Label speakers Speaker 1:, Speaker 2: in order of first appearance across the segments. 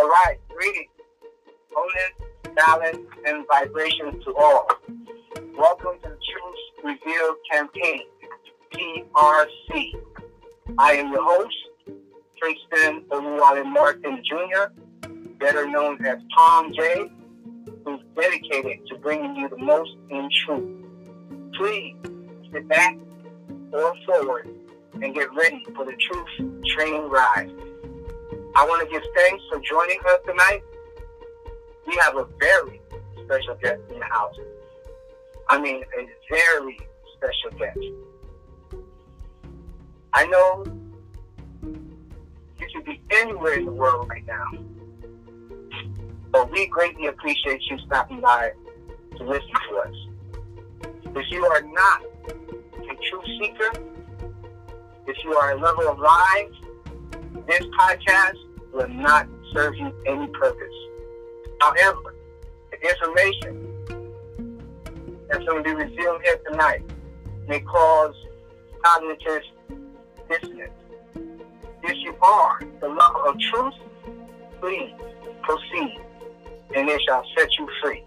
Speaker 1: right, greetings, wholeness, balance, and vibrations to all. Welcome to the Truth Revealed Campaign, TRC. I am your host, Princeton Oluwale Martin Jr., better known as Tom J., who's dedicated to bringing you the most in truth. Please sit back or forward and get ready for the truth train ride. I want to give thanks for joining us tonight. We have a very special guest in the house. I mean, a very special guest. I know you could be anywhere in the world right now, but we greatly appreciate you stopping by to listen to us. If you are not a truth seeker, if you are a lover of lies, this podcast will not serve you any purpose. However, the information that's going to be revealed here tonight may cause cognitive dissonance. If you are the lover of truth, please proceed, and it shall set you free.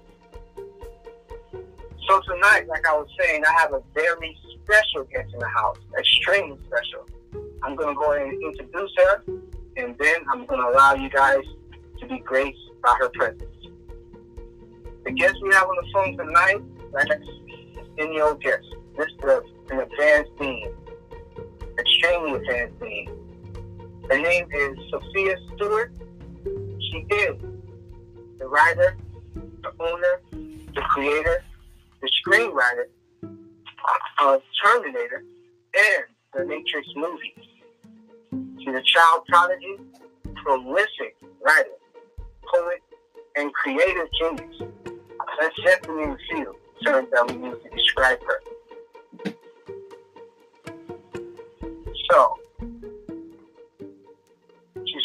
Speaker 1: So tonight, like I was saying, I have a very special guest in the house, extremely special. I'm going to go ahead and introduce her, and then I'm going to allow you guys to be graced by her presence. The guest we have on the phone tonight, like any old guest, this is an advanced being, extremely advanced being. Her name is Sophia Stewart. She is the writer, the owner, the creator, the screenwriter of Terminator and the Matrix movies. She's a child prodigy, prolific writer, poet, and creative genius. That's just the name few terms that we use to describe her. So, she's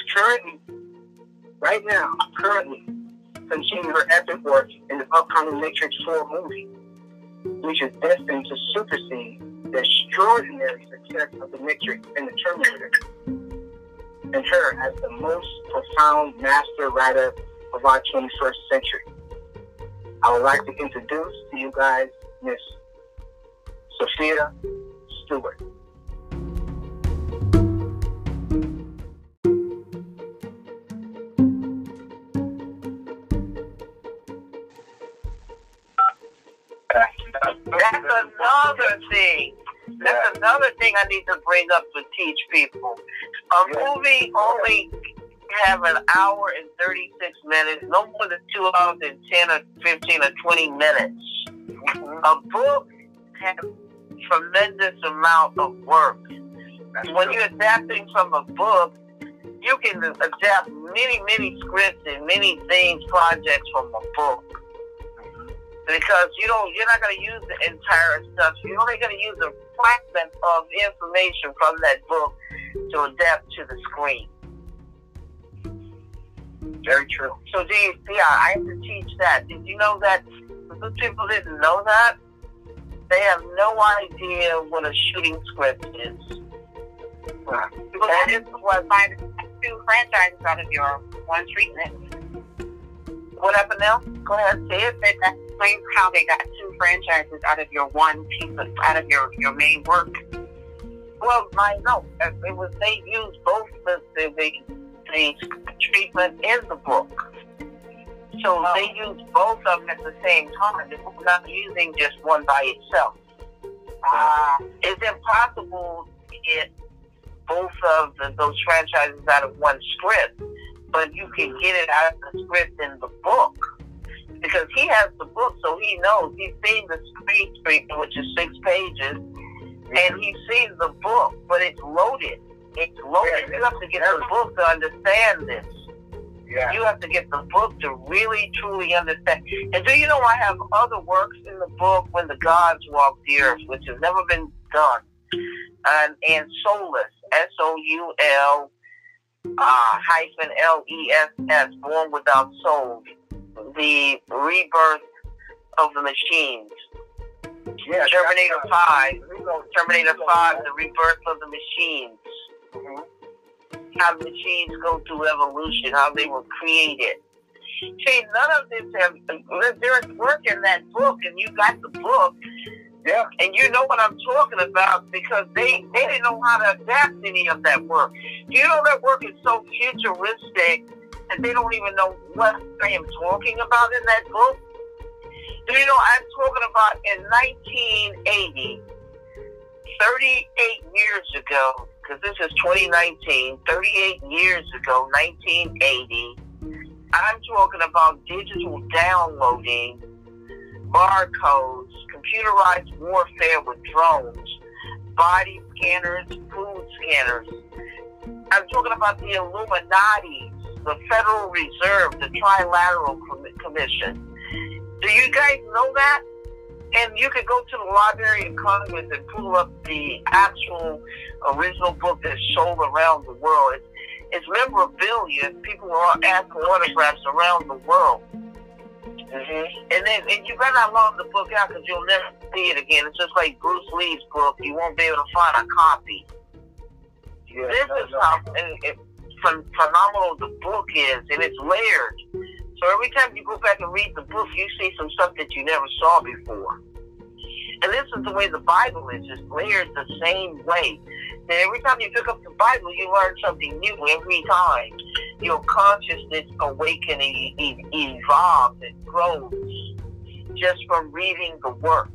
Speaker 1: currently continuing her epic work in the upcoming Matrix 4 movie, which is destined to supersede the extraordinary success of the Matrix and the Terminator, and her as the most profound master writer of our 21st century. I would like to introduce to you guys Miss Sophia Stewart.
Speaker 2: That's another thing. That's another thing I need to bring up to teach people. A movie only have an hour and 36 minutes, no more than 2 hours and 10 or 15 or 20 minutes. A book has tremendous amount of work. When you're adapting from a book, you can adapt many scripts and many things, projects from a book. Because you're not going to use the entire stuff. You're only going to use a fragment of information from that book to adapt to the screen.
Speaker 1: Very true.
Speaker 2: So, I have to teach that. Did you know that most people didn't know that? They have no idea what a shooting script is.
Speaker 3: Well, that is what finds 2 franchises out of your one treatment.
Speaker 2: What happened now? Go ahead, say it.
Speaker 3: That explains how they got 2 franchises out of your one piece of, out of your main work.
Speaker 2: Well, they used both the treatment and the book. So they used both of them at the same time. They were not using just one by itself. It's impossible to get both of those franchises out of one script, but you can get it out of the script in the book. Because he has the book, so he knows. He's seen the screen treatment, which is 6 pages, and he sees the book, but it's loaded. It's loaded. You have to get the book to understand this.
Speaker 1: Yeah.
Speaker 2: You have to get the book to really, truly understand. And do you know I have other works in the book, When the Gods Walk the Earth, which has never been done. And Soulless, SOUL -LESS, Born Without Soul, the rebirth of the machines.
Speaker 1: Yeah,
Speaker 2: Terminator 5, the rebirth of the machines.
Speaker 1: Mm-hmm.
Speaker 2: how machines go through evolution, how they were created. See, none of this there's work in that book, and you got the book.
Speaker 1: Yeah.
Speaker 2: And you know what I'm talking about because they didn't know how to adapt any of that work. You know that work is so futuristic that they don't even know what I am talking about in that book. Do you know I'm talking about in 1980, 38 years ago, because this is 2019, 38 years ago, 1980, I'm talking about digital downloading, barcodes, computerized warfare with drones, body scanners, food scanners. I'm talking about the Illuminati, the Federal Reserve, the Trilateral Commission. Do you guys know that? And you could go to the Library of Congress and pull up the actual original book that's sold around the world. It's memorabilia. People are asking autographs around the world. And you better not loan the book out because you'll never see it again. It's just like Bruce Lee's book. You won't be able to find a copy. Yeah, this is how phenomenal the book is, and it's layered. So every time you go back and read the book, you see some stuff that you never saw before. And this is the way the Bible is, just layered the same way. And every time you pick up the Bible, you learn something new every time. Your consciousness awakens, evolves, and grows just from reading the work.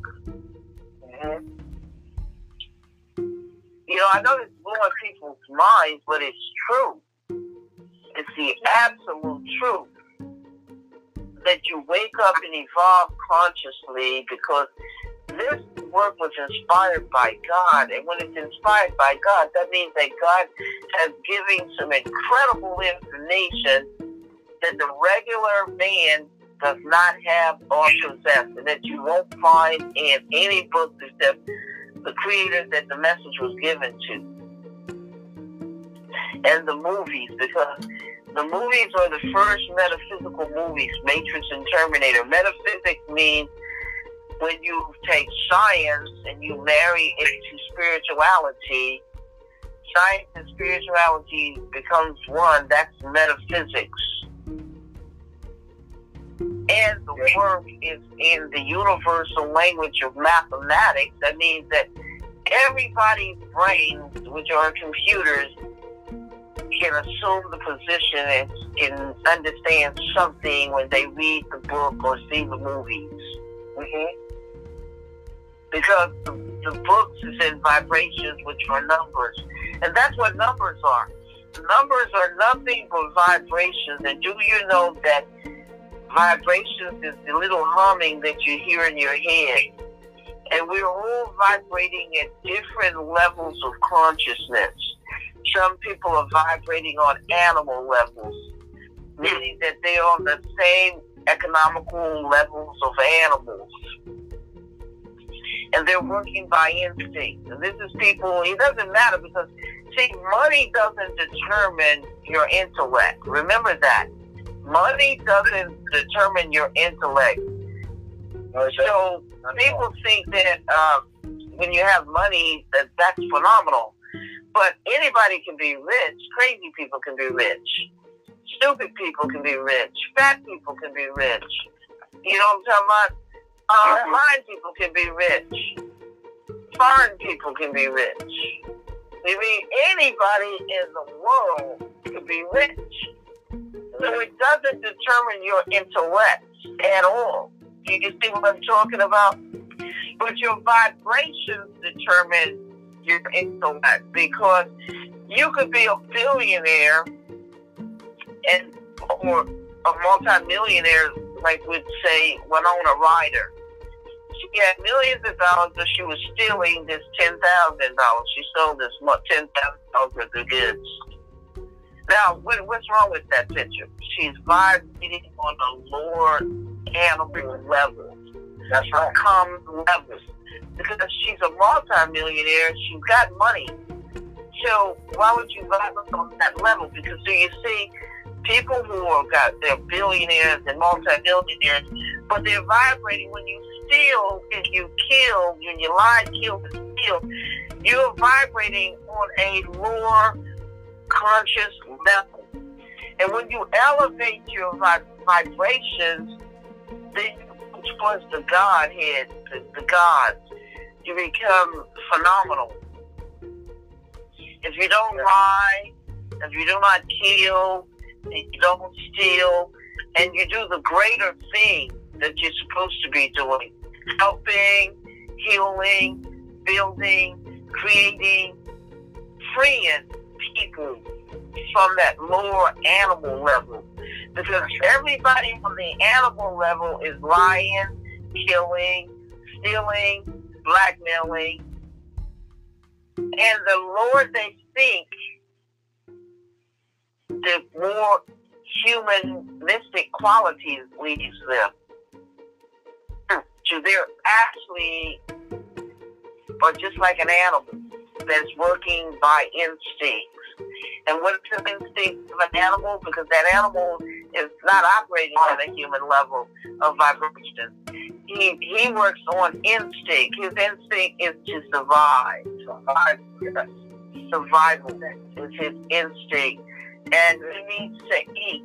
Speaker 2: You know, I know it's blowing people's minds, but it's true. It's the absolute truth that you wake up and evolve consciously because this work was inspired by God. And when it's inspired by God, that means that God has given some incredible information that the regular man does not have or possess, and that you won't find in any book except the creator that the message was given to. And the movies, because the movies are the first metaphysical movies, Matrix and Terminator. Metaphysics means when you take science and you marry it to spirituality, science and spirituality becomes one. That's metaphysics. And the work is in the universal language of mathematics. That means that everybody's brains, which are computers, can assume the position and can understand something when they read the book or see the movies. Because the books is in vibrations, which are numbers. And that's what numbers are. Numbers are nothing but vibrations. And do you know that vibrations is the little humming that you hear in your head? And we're all vibrating at different levels of consciousness. Some people are vibrating on animal levels, meaning that they're on the same economical levels of animals. And they're working by instinct. And this is people, it doesn't matter because, see, money doesn't determine your intellect. Remember that. Money doesn't determine your intellect. So people think that when you have money, that's phenomenal. But anybody can be rich. Crazy people can be rich. Stupid people can be rich. Fat people can be rich. You know what I'm talking about? Blind people can be rich. Foreign people can be rich. I mean, anybody in the world can be rich. So it doesn't determine your intellect at all. You can see what I'm talking about? But your vibrations determine your intellect, because you could be a billionaire or a multi-millionaire, like we'd say Winona Ryder. She had millions of dollars, but she was stealing this $10,000. She stole this $10,000 worth of goods. Now, what's wrong with that picture? She's vibrating on a lower animal level. That's right. Common levels. Because she's a multi-millionaire, she's got money. So why would you vibrate on that level? Because so you see, people who they're billionaires and multi-billionaires, but they're vibrating when you steal and you kill, when you lie, kill, and steal, you're vibrating on a lower conscious level. And when you elevate your vibrations, then you go towards the Godhead, the gods. You become phenomenal. If you don't lie, if you do not kill, if you don't steal, and you do the greater thing that you're supposed to be doing, helping, healing, building, creating, freeing people from that lower animal level. Because everybody on the animal level is lying, killing, stealing, blackmailing. And the lower they think, the more humanistic qualities leaves them. So they're actually, or just like an animal that's working by instincts. And what is the instinct of an animal? Because that animal is not operating on a human level of vibration. He works on instinct. His instinct is to survive. Survival is his instinct. And he needs to eat.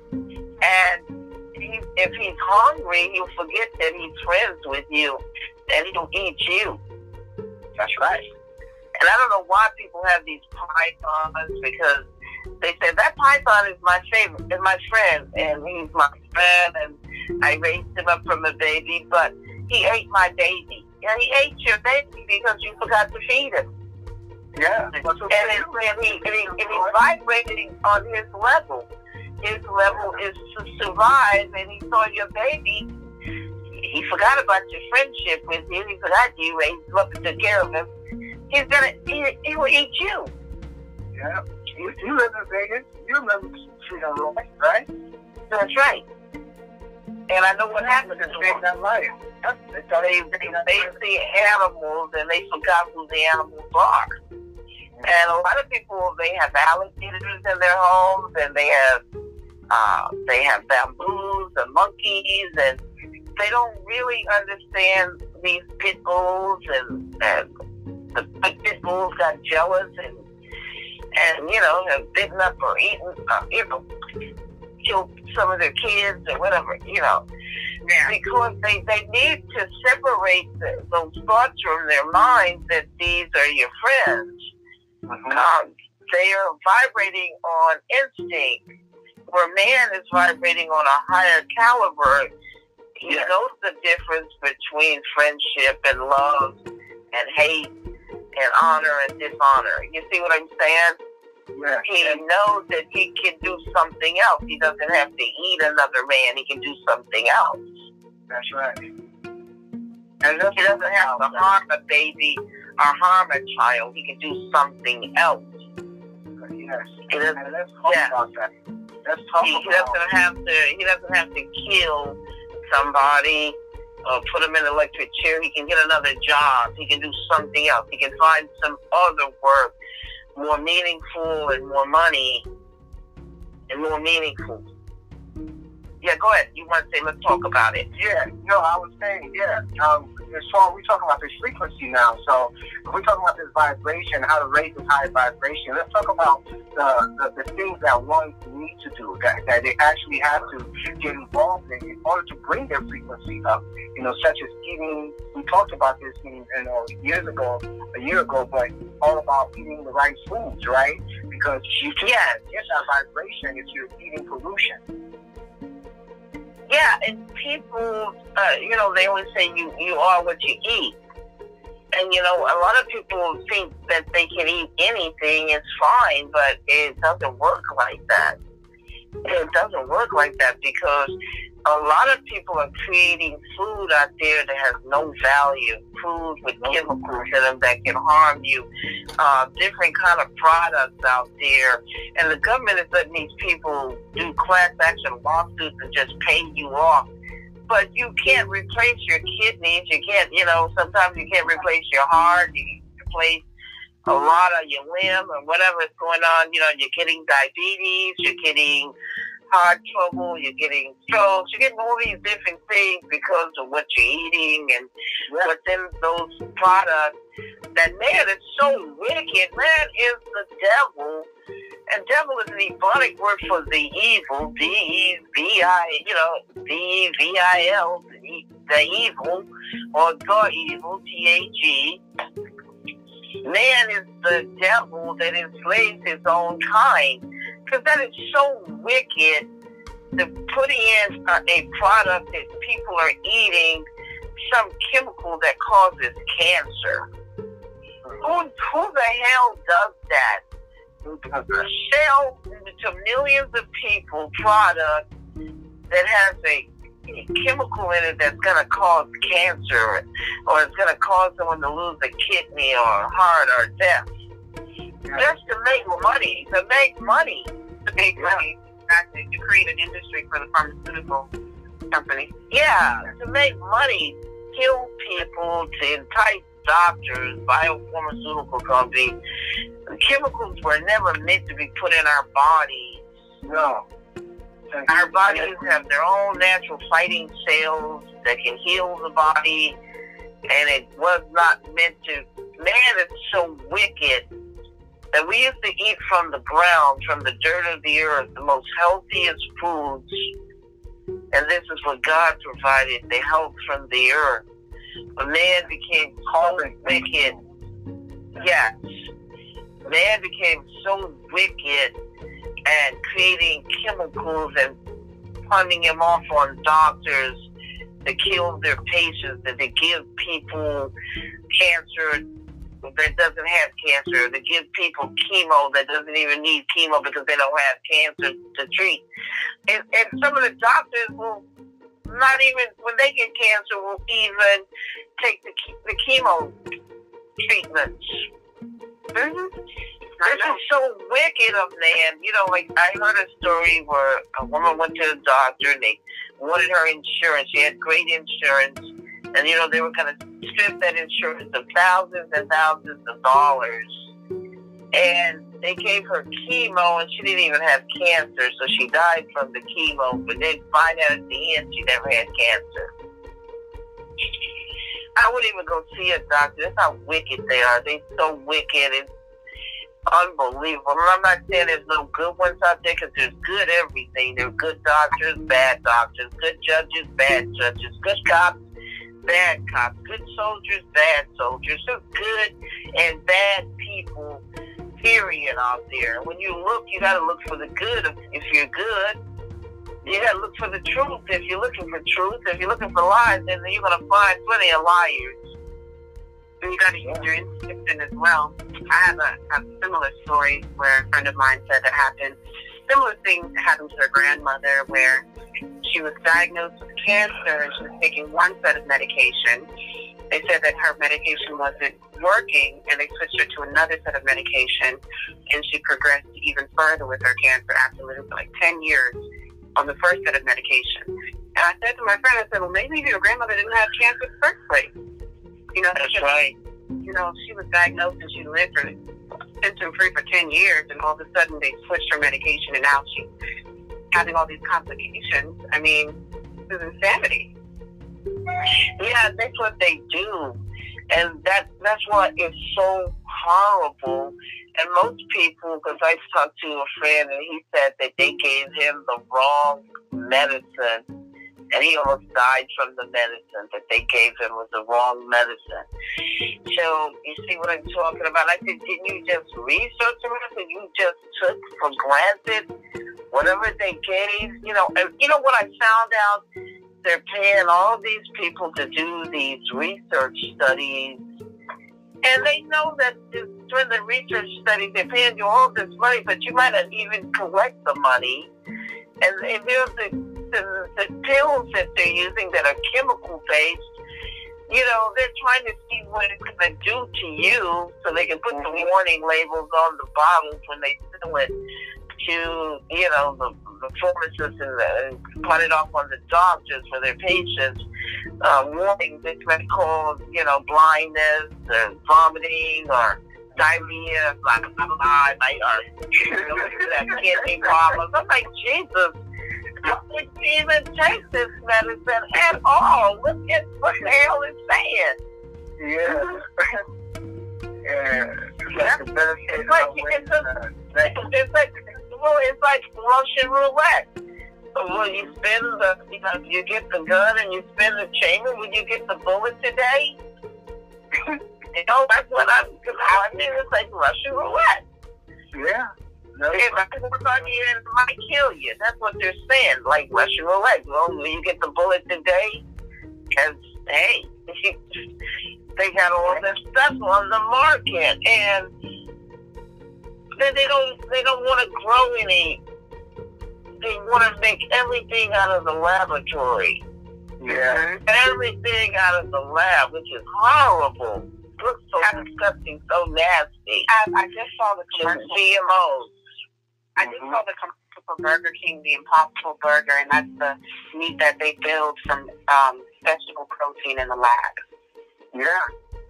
Speaker 2: And if he's hungry, he'll forget that he's friends with you, and he'll eat you.
Speaker 1: That's right.
Speaker 2: And I don't know why people have these pythons, because they say that python is my favorite, is my friend, and he's my friend, and I raised him up from a baby, but he ate my baby. Yeah, he ate your baby because you forgot to feed him.
Speaker 1: Yeah.
Speaker 2: And he's vibrating on his level. His level is to survive, and he saw your baby. He forgot about your friendship with you. He forgot you raised him up and took care of him. He will eat you.
Speaker 1: Yeah. You live in Vegas. You remember Freedom Road, right?
Speaker 2: That's right. And I know what happened to them.
Speaker 1: That life.
Speaker 2: They see animals, and they forgot who the animals are. And a lot of people, they have alligators in their homes, and they have bamboos and monkeys, and they don't really understand these pit bulls, and the pit bulls got jealous and have bitten up or eaten, killed some of their kids or whatever, because they need to separate those thoughts from their minds that these are your friends. They are vibrating on instinct, where man is vibrating on a higher caliber. He knows the difference between friendship and love and hate and honor and dishonor. You see what I'm saying?
Speaker 1: Yeah.
Speaker 2: He knows that he can do something else. He doesn't have to eat another man. He can do something else.
Speaker 1: That's right.
Speaker 2: And he doesn't have to harm a baby or harm a child. He can do something else.
Speaker 1: Yes.
Speaker 2: Let's talk about that. He doesn't have to kill somebody or put him in an electric chair. He can get another job. He can do something else. He can find some other work, more meaningful and more money and more meaningful. Yeah, go ahead. You want to say, let's talk about it.
Speaker 1: Yeah, I was saying, as far we're talking about this frequency now, so if we're talking about this vibration, how to raise this high vibration, let's talk about the things that one needs to do, that they actually have to get involved in order to bring their frequency up, such as eating. We talked about this a year ago, but all about eating the right foods, right? Because you can't get that vibration if you're eating pollution.
Speaker 2: Yeah, and people, they always say you are what you eat. And, a lot of people think that they can eat anything, it's fine, but it doesn't work like that. It doesn't work like that, because a lot of people are creating food out there that has no value, food with chemicals in them that can harm you, different kind of products out there. And the government is letting these people do class action lawsuits and just pay you off. But you can't replace your kidneys. You can't, sometimes you can't replace your heart. You can replace a lot of your limb or whatever is going on. You're getting diabetes. You're getting heart trouble, you're getting strokes, you're getting all these different things because of what you're eating and what's in those products. That man is so wicked. Man is the devil. And devil is an ebonic word for the evil, D-E-V-I-L, the evil, or the evil, T-A-G. Man is the devil that enslaves his own kind. Because that is so wicked, to putting in a product that people are eating, some chemical that causes cancer. Who the hell does that? Sell to millions of people product that has a chemical in it that's going to cause cancer, or it's going to cause someone to lose a kidney or heart or death. Just to make money. To make money.
Speaker 3: Exactly. To create an industry for the pharmaceutical company.
Speaker 2: Yeah, to make money. Kill people, to entice doctors, biopharmaceutical companies. The chemicals were never meant to be put in our bodies.
Speaker 1: No.
Speaker 2: Our bodies have their own natural fighting cells that can heal the body, and it was not meant to. Man is so wicked that we used to eat from the ground, from the dirt of the earth, the most healthiest foods. And this is what God provided, the health from the earth. But man became so wicked. Yes. Man became so wicked and creating chemicals and punting them off on doctors to kill their patients, and to give people cancer that doesn't have cancer, to give people chemo that doesn't even need chemo because they don't have cancer to treat. And some of the doctors will not even, when they get cancer, will even take the chemo treatments. This is so wicked of man. You know, like I heard a story where a woman went to the doctor and they wanted her insurance. She had great insurance. And, you know, they were going to strip that insurance of thousands and thousands of dollars. And they gave her chemo, and she didn't even have cancer, so she died from the chemo. But then find out at the end she never had cancer. I wouldn't even go see a doctor. That's how wicked they are. They're so wicked. It's unbelievable. I'm not saying there's no good ones out there, because there's good everything. There are good doctors, bad doctors, good judges, bad judges, good cops, bad cops, good soldiers, bad soldiers. So good and bad people, period, out there. When you look, you got to look for the good if you're good. You got to look for the truth if you're looking for truth. If you're looking for lies, then you're going to find plenty of liars.
Speaker 3: And you got to use your instinct as well. I have a similar story where a friend of mine said that happened. Similar thing happened to her grandmother, where she was diagnosed with cancer and she was taking one set of medication. They said that her medication wasn't working, and they switched her to another set of medication, and she progressed even further with her cancer after living for like 10 years on the first set of medication. And I said to my friend, I said, well, maybe your grandmother didn't have cancer in the first place. You know,
Speaker 2: that's right.
Speaker 3: You know, she was diagnosed and she lived for symptom-free for 10 years, and all of a sudden they switched her medication, and now she's having all these complications. I mean, this is insanity.
Speaker 2: Yeah, that's what they do. And that's why it's so horrible. And most people, because I talked to a friend and he said that they gave him the wrong medicine, and he almost died from the medicine that they gave him was the wrong medicine. So, you see what I'm talking about? I said, didn't you just research the medicine? You just took for granted whatever they gave? You know, and you know what I found out? They're paying all these people to do these research studies, and they know that during the research studies, they're paying you all this money, but you might not even collect the money. And there's the pills that they're using that are chemical-based. You know, they're trying to see what it's going to do to you, so they can put the warning labels on the bottles when they sell it to, you know, the pharmacists, and put it off on the doctors for their patients. Warning, this may cause, you know, blindness or vomiting or diarrhea, blah, blah, blah, blah, or kidney problems. I'm like, Jesus, would you even take this medicine at all? Look at what the hell it's saying.
Speaker 1: Yeah.
Speaker 2: It's like Russian roulette. Will you spin you get the gun and you spin the chamber? Will you get the bullet today? That's what I mean. It's like Russian roulette.
Speaker 1: Yeah.
Speaker 2: If I work on you, it might kill you. That's what they're saying, like Russian roulette. Well, will you get the bullet today? Because, hey, they got all this stuff on the market, and then they don't want to grow any. They want to make everything out of the laboratory.
Speaker 1: Yeah.
Speaker 2: Everything out of the lab, which is horrible. It looks so disgusting, so nasty.
Speaker 3: I just saw the commercial.
Speaker 2: GMOs.
Speaker 3: I just saw the commercial for Burger King, the Impossible Burger, and that's the meat that they build from vegetable protein in the lab.
Speaker 1: Yeah.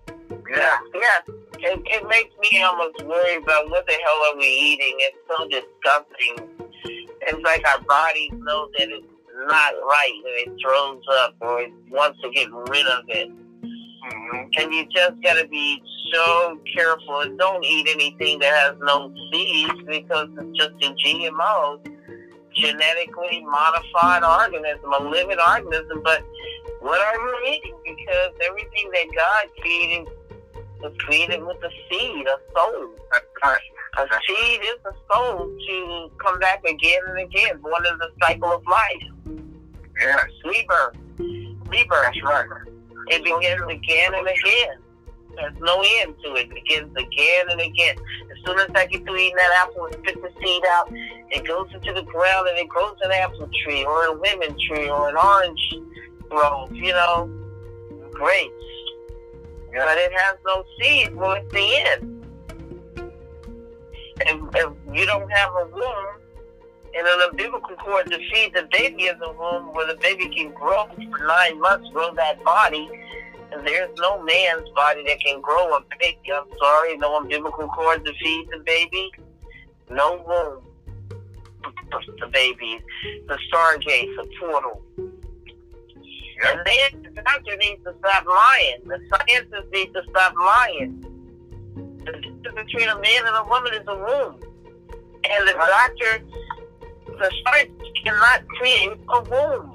Speaker 2: It makes me almost worry about what the hell are we eating. It's so disgusting. It's like our bodies know that it's not right and it throws up or it wants to get rid of it.
Speaker 1: Mm-hmm.
Speaker 2: And you just got to be so careful and don't eat anything that has no seeds because it's just a GMO, genetically modified organism, a living organism. But what are you eating? Because everything that God created was created with a seed, a soul. A seed is a soul to come back again and again, born in the cycle of life.
Speaker 1: Yes.
Speaker 2: Rebirth.
Speaker 1: That's right.
Speaker 2: It begins again and again. There's no end to it. It begins again and again. As soon as I get through eating that apple and spit the seed out, it goes into the ground and it grows an apple tree or a lemon tree or an orange grove, grapes. Yeah. But it has no seed when it's the end. And if you don't have a womb and an umbilical cord to feed the baby in the womb where the baby can grow for 9 months, grow that body, and there's no man's body that can grow a baby. I'm sorry, no umbilical cord to feed the baby, no womb for the baby, the stargate, the portal. Yep. And then the doctor needs to stop lying. The scientists need to stop lying. The difference between a man and a woman is a womb. And the doctor, the scientist cannot create a womb.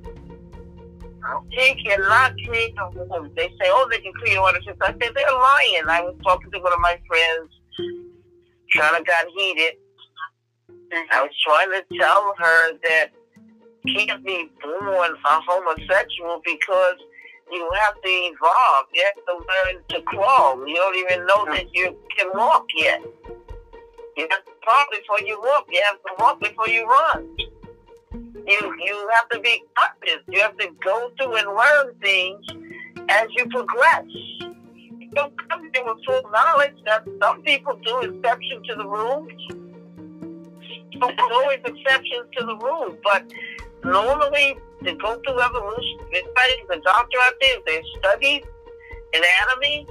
Speaker 2: He cannot create a womb. They say, they can create one. I said, they're lying. I was talking to one of my friends, kind of got heated. I was trying to tell her that you can't be born a homosexual because you have to evolve. You have to learn to crawl. You don't even know that you can walk yet. You have to crawl before you walk. You have to walk before you run. You have to be conscious. You have to go through and learn things as you progress. You don't come here with full knowledge. That some people do exception to the rules. There's always exceptions to the rules, but normally to go through evolution, everybody's a doctor out there, they study anatomy,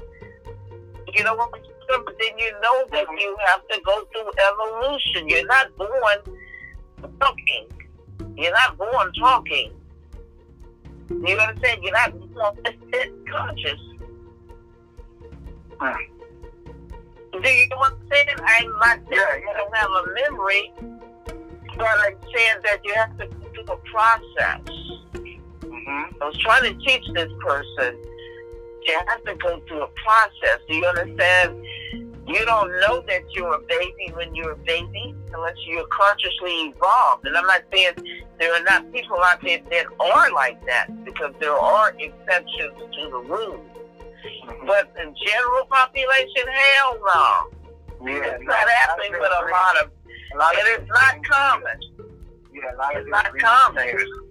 Speaker 2: but then you know that you have to go through evolution. You're not born talking. You're not born talking. You understand? You're not born conscious. Do you know what I'm saying? I'm not saying you don't have a memory, but I'm saying that you have to go through a process. I was trying to teach this person, you have to go through a process. Do you understand? You don't know that you're a baby when you're a baby unless you're consciously evolved. And I'm not saying there are not people out there that are like that, because there are exceptions to the rule. But the general population, hell no.
Speaker 1: Yeah,
Speaker 2: it's not happening with a lot of and it's not common.
Speaker 1: Yeah, a lot of
Speaker 2: it's not common.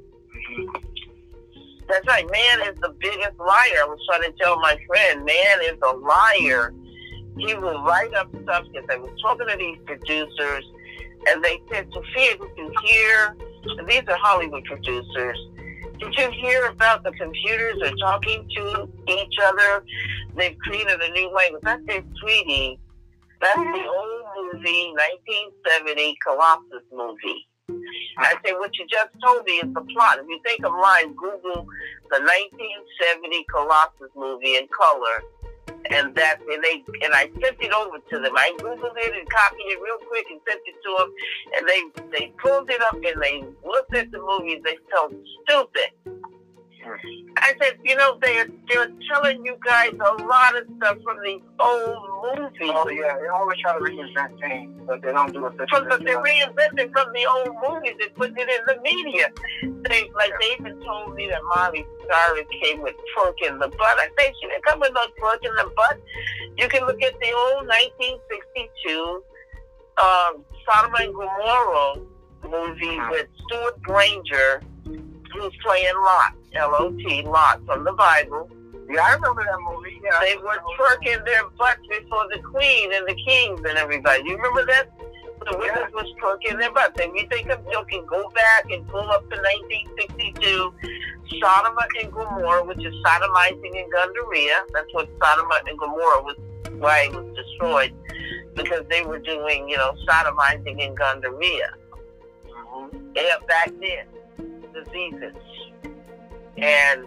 Speaker 2: That's right. Man is the biggest liar. I was trying to tell my friend, man is a liar. He will write up stuff, because I was talking to these producers, and they said, Sophia, did you hear, and these are Hollywood producers, did you hear about the computers are talking to each other? They've created a new language. I said, sweetie, that's the old movie, 1970 Colossus movie. I say, what you just told me is the plot. If you think I'm lying, Google the 1970 Colossus movie in color, and I sent it over to them. I Googled it and copied it real quick and sent it to them, and they pulled it up and they looked at the movie. They felt stupid. I said, they're telling you guys a lot of stuff from these old movies.
Speaker 1: Oh, yeah, they always try to reinvent things, but they don't do it.
Speaker 2: But they're reinventing from the old movies and putting it in the media. They even told me that Miley Cyrus came with twerk in the butt. I say she didn't come with no twerk in the butt. You can look at the old 1962 Sodom and Gomorrah movie with Stuart Granger, who's playing Lot, L-O-T, Lot, from the Bible.
Speaker 1: Yeah, I remember that movie. Yeah,
Speaker 2: they were twerking their butts before the queen and the kings and everybody. You remember that? The women was twerking their butts. And you think I'm joking, go back and pull up the 1962 Sodom and Gomorrah, which is sodomizing in Gundaria. That's what Sodom and Gomorrah was, why it was destroyed. Because they were doing, sodomizing in Gundaria. Yeah, back then. Diseases and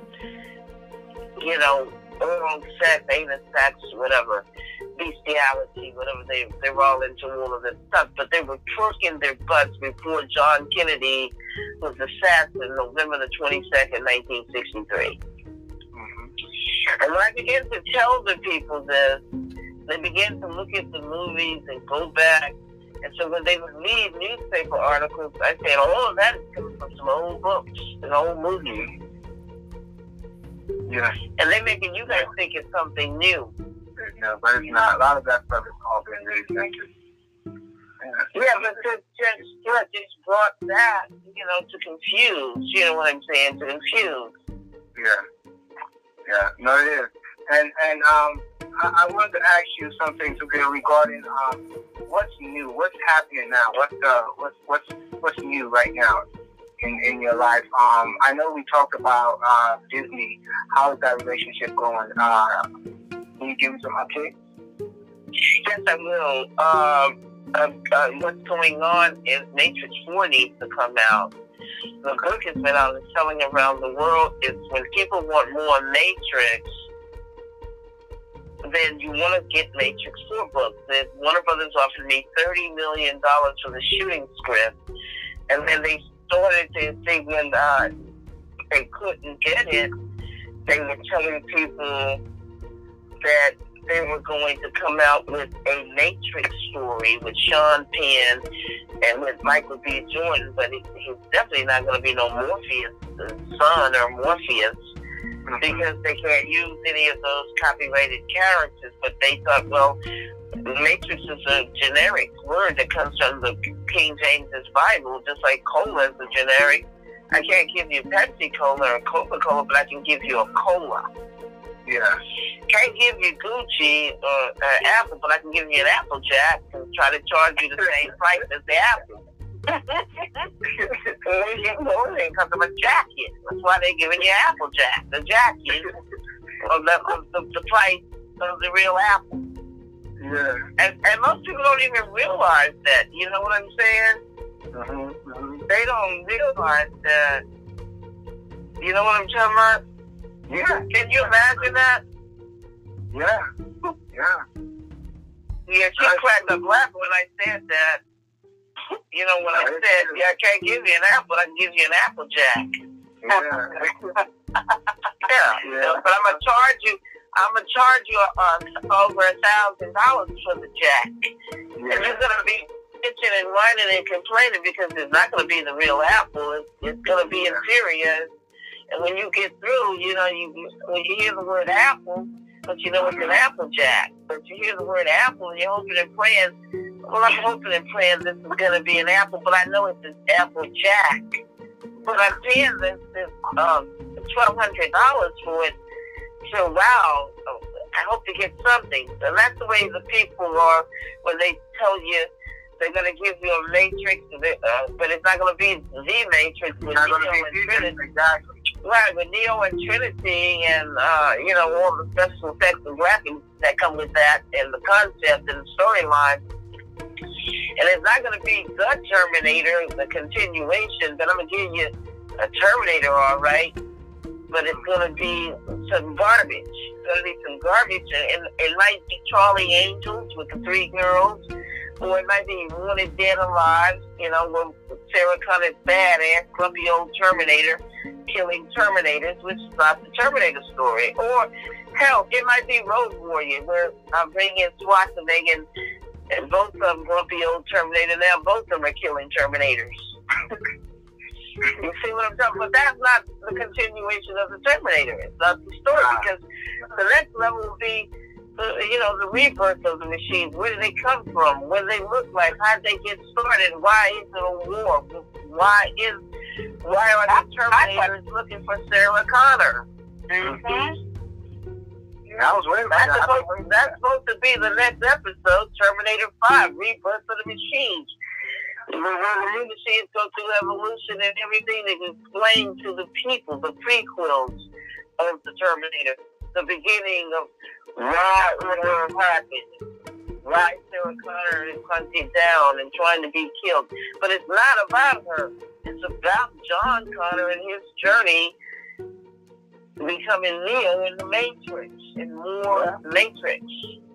Speaker 2: oral sex, anal sex, whatever, bestiality, whatever, they were all into all of this stuff, but they were twerking their butts before John Kennedy was assassinated November the 22nd, 1963. And when I began to tell the people this, they began to look at the movies and go back. And so when they would read newspaper articles, I said, all of that is coming from some old books and old movies.
Speaker 1: Yeah.
Speaker 2: And they're making you guys think it's something new.
Speaker 1: No, but it's not. A lot of that stuff is all been reinvented.
Speaker 2: Yeah, but just brought that, to confuse. You know what I'm saying? To confuse.
Speaker 1: Yeah. Yeah. No, it is. And I wanted to ask you something regarding what's new, what's happening now, what's new right now in your life. I know we talked about Disney. How is that relationship going? Can you give me some updates?
Speaker 2: Yes, I will. What's going on is Matrix 4 needs to come out. The book has been out and selling around the world. It's when people want more Matrix, then you want to get Matrix 4 books. Then Warner Brothers offered me $30 million for the shooting script. And then they started to say when they couldn't get it, they were telling people that they were going to come out with a Matrix story with Sean Penn and with Michael B. Jordan, but he's definitely not going to be no Morpheus' son or Morpheus, because they can't use any of those copyrighted characters. But they thought, well, Matrix is a generic word that comes from the King James's Bible, just like cola is a generic. I can't give you Pepsi Cola or Coca-Cola, but I can give you a cola.
Speaker 1: Yeah.
Speaker 2: Can't give you Gucci or Apple, but I can give you an Applejack and try to charge you the same price as the Apple. They get more because of a jacket. That's why they're giving you Applejack. The jacket of the price of the real Apple.
Speaker 1: Yeah.
Speaker 2: And most people don't even realize that. You know what I'm saying? They don't realize that. You know what I'm talking about?
Speaker 1: Yeah.
Speaker 2: Can you imagine that?
Speaker 1: Yeah. Yeah.
Speaker 2: Yeah, she cracked up laughing when I said that. You know, when I said, yeah, I can't give you an apple, I can give you an Applejack.
Speaker 1: Yeah.
Speaker 2: Yeah. But I'm gonna charge you over $1,000 for the jack. Yeah. And you're gonna be bitching and whining and complaining because it's not gonna be the real apple. It's gonna be inferior. And when you get through, when you hear the word apple, but you know it's an Applejack. But you hear the word apple and you're hoping and praying, well, I'm hoping and praying this is going to be an apple, but I know it's an Applejack. But I'm paying this $1,200 for it. So, wow, I hope to get something. And that's the way the people are when they tell you they're going to give you a Matrix, but it's not going to be the Matrix. It's not going to be the Matrix, exactly. Right, with Neo and Trinity and, all the special effects and graphics that come with that and the concept and the storyline. And it's not going to be the Terminator, the continuation, but I'm going to give you a Terminator, all right. But it's going to be some garbage. It's going to be some garbage. And it might be Charlie Angels with the 3 girls. Or it might be Wanted Dead Alive, you know, with Sarah Connor's badass, grumpy old Terminator killing Terminators, which is not the Terminator story. Or, hell, it might be Road Warrior, where I'm bringing Schwarzenegger and both of them grumpy old Terminator. Now both of them are killing Terminators. You see what I'm talking about? But that's not the continuation of the Terminator. It's not the story, because the next level will be, you know, the rebirth of the machines. Where do they come from? What do they look like? How did they get started? Why is it a war? Why are the Terminators looking for Sarah Connor?
Speaker 1: Mm-hmm. Yeah, I was waiting for that.
Speaker 2: That's supposed to be the next episode, Terminator 5, Rebirth of the Machines. When the new machines go through evolution and everything, they explain to the people the prequels of the Terminator, the beginning of why it happened, why Sarah Connor is hunted down and trying to be killed. But it's not about her. It's about John Connor and his journey becoming Neo in the Matrix and more Matrix.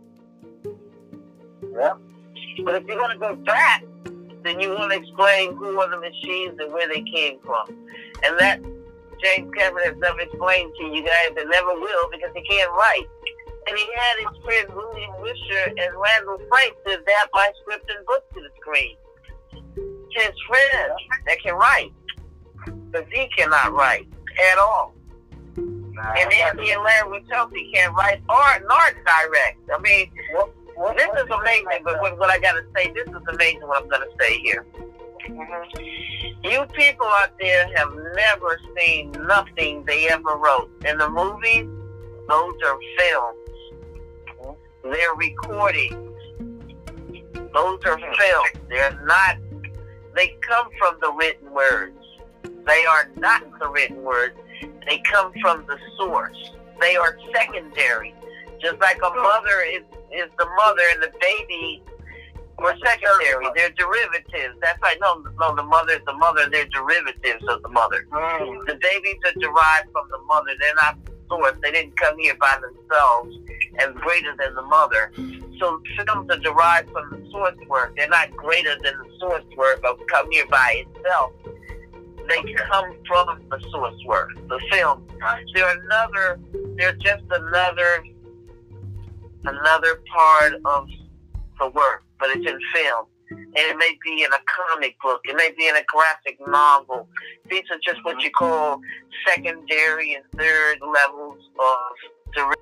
Speaker 1: Yeah.
Speaker 2: But if you're going to go back, then you want to explain who are the machines and where they came from. And that James Cameron has never explained to you guys, and never will, because he can't write. And he had his friend William Wisher and Randall Frank to adapt my script and book to the screen. His friend that can write, but he cannot write at all. And Andy and Larry Wachowski can't write nor direct. I mean, this is amazing, but what I got to say, this is amazing what I'm going to say here. Mm-hmm. You people out there have never seen nothing they ever wrote. In the movies, those are films. They're recordings. Those are films. They're not, they come from the written words. They are not the written words. They come from the source. They are secondary. Just like a mother is the mother and the baby are secondary. They're derivatives. That's right. No, the mother is the mother. They're derivatives of the mother. The babies are derived from the mother. They're not the source. They didn't come here by themselves as greater than the mother. So films are derived from the source work. They're not greater than the source work of come here by itself. They come from the source work, the film. They're just another part of the work, but it's in film. And it may be in a comic book. It may be in a graphic novel. These are just what you call secondary and third levels of direction.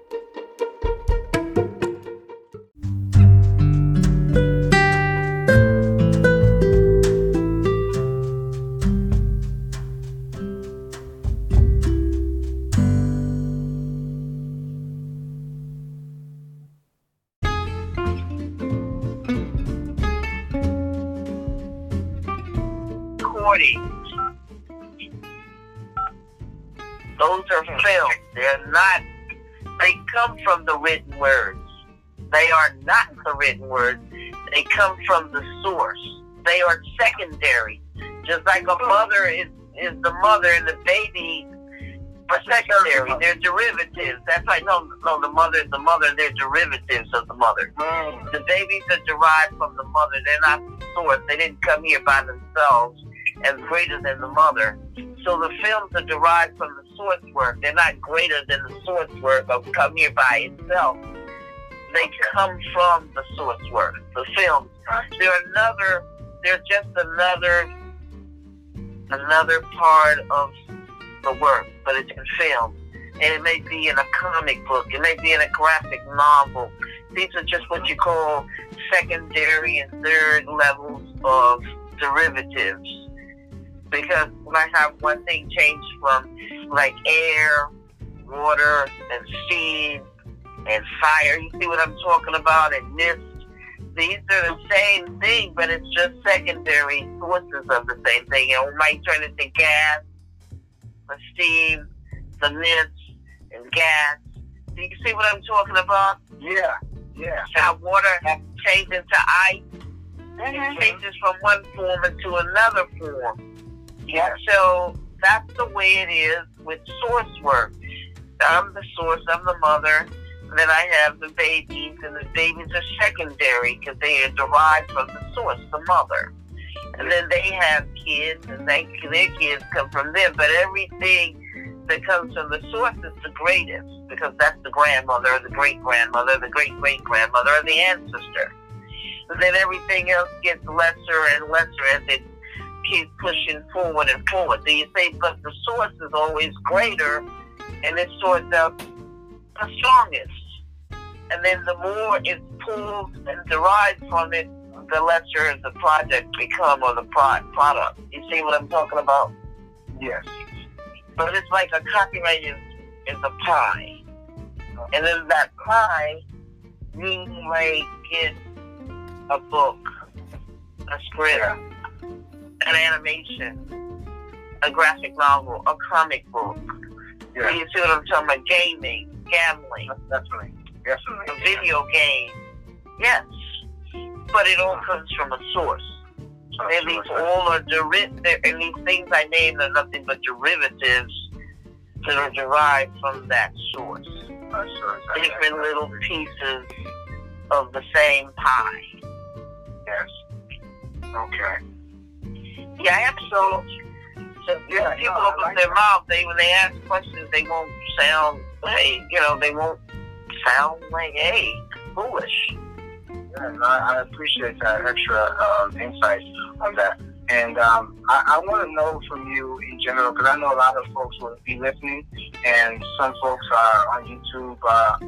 Speaker 2: Those are films. They're not, they come from the written words. They are not the written words. They come from the source. They are secondary. Just like a mother is the mother and the baby are secondary. They're derivatives. That's right. No, the mother is the mother. They're derivatives of the mother. The babies are derived from the mother. They're not the source. They didn't come here by themselves as greater than the mother. So the films are derived from the source work. They're not greater than the source work of come here by itself. They come from the source work, the films. They're just another part of the work, but it's in film. And it may be in a comic book. It may be in a graphic novel. These are just what you call secondary and third levels of derivatives. Because I have one thing change from like air, water, and steam, and fire. You see what I'm talking about? And mist. These are the same thing, but it's just secondary sources of the same thing. You know, it might turn into gas, the steam, the mist, and gas. Do you see what I'm talking about?
Speaker 1: Yeah.
Speaker 2: How water changes into ice. It changes from one form into another form.
Speaker 1: Yes.
Speaker 2: So that's the way it is with source work. I'm the source, I'm the mother. Then I have the babies, and the babies are secondary because they are derived from the source, the mother. And then they have kids, and their kids come from them. But everything that comes from the source is the greatest, because that's the grandmother, or the great-grandmother, the great-great-grandmother, or the ancestor. And then everything else gets lesser and lesser as it keeps pushing forward and forward. So you say, but the source is always greater, and it sorts out the strongest. And then the more it's pulled and derived from it, the lesser the project become, or the product. You see what I'm talking about?
Speaker 1: Yes.
Speaker 2: But it's like a copyright is a pie. And then that pie, you might get a book, a script, an animation, a graphic novel, a comic book.
Speaker 1: Yeah.
Speaker 2: You see what I'm talking about? Gaming, gambling.
Speaker 1: Definitely.
Speaker 2: A video game. Yes. But it all comes from a source. And these all are derivatives, and these things I named are nothing but derivatives that are derived from that source. Different little pieces of the same pie.
Speaker 1: Yes. Okay.
Speaker 2: Yeah, so
Speaker 1: yeah,
Speaker 2: people open their mouth, when they ask questions, they won't sound, they won't sound like, foolish.
Speaker 1: Yeah, and I appreciate that extra insight on that. And I want to know from you in general, because I know a lot of folks will be listening, and some folks are on YouTube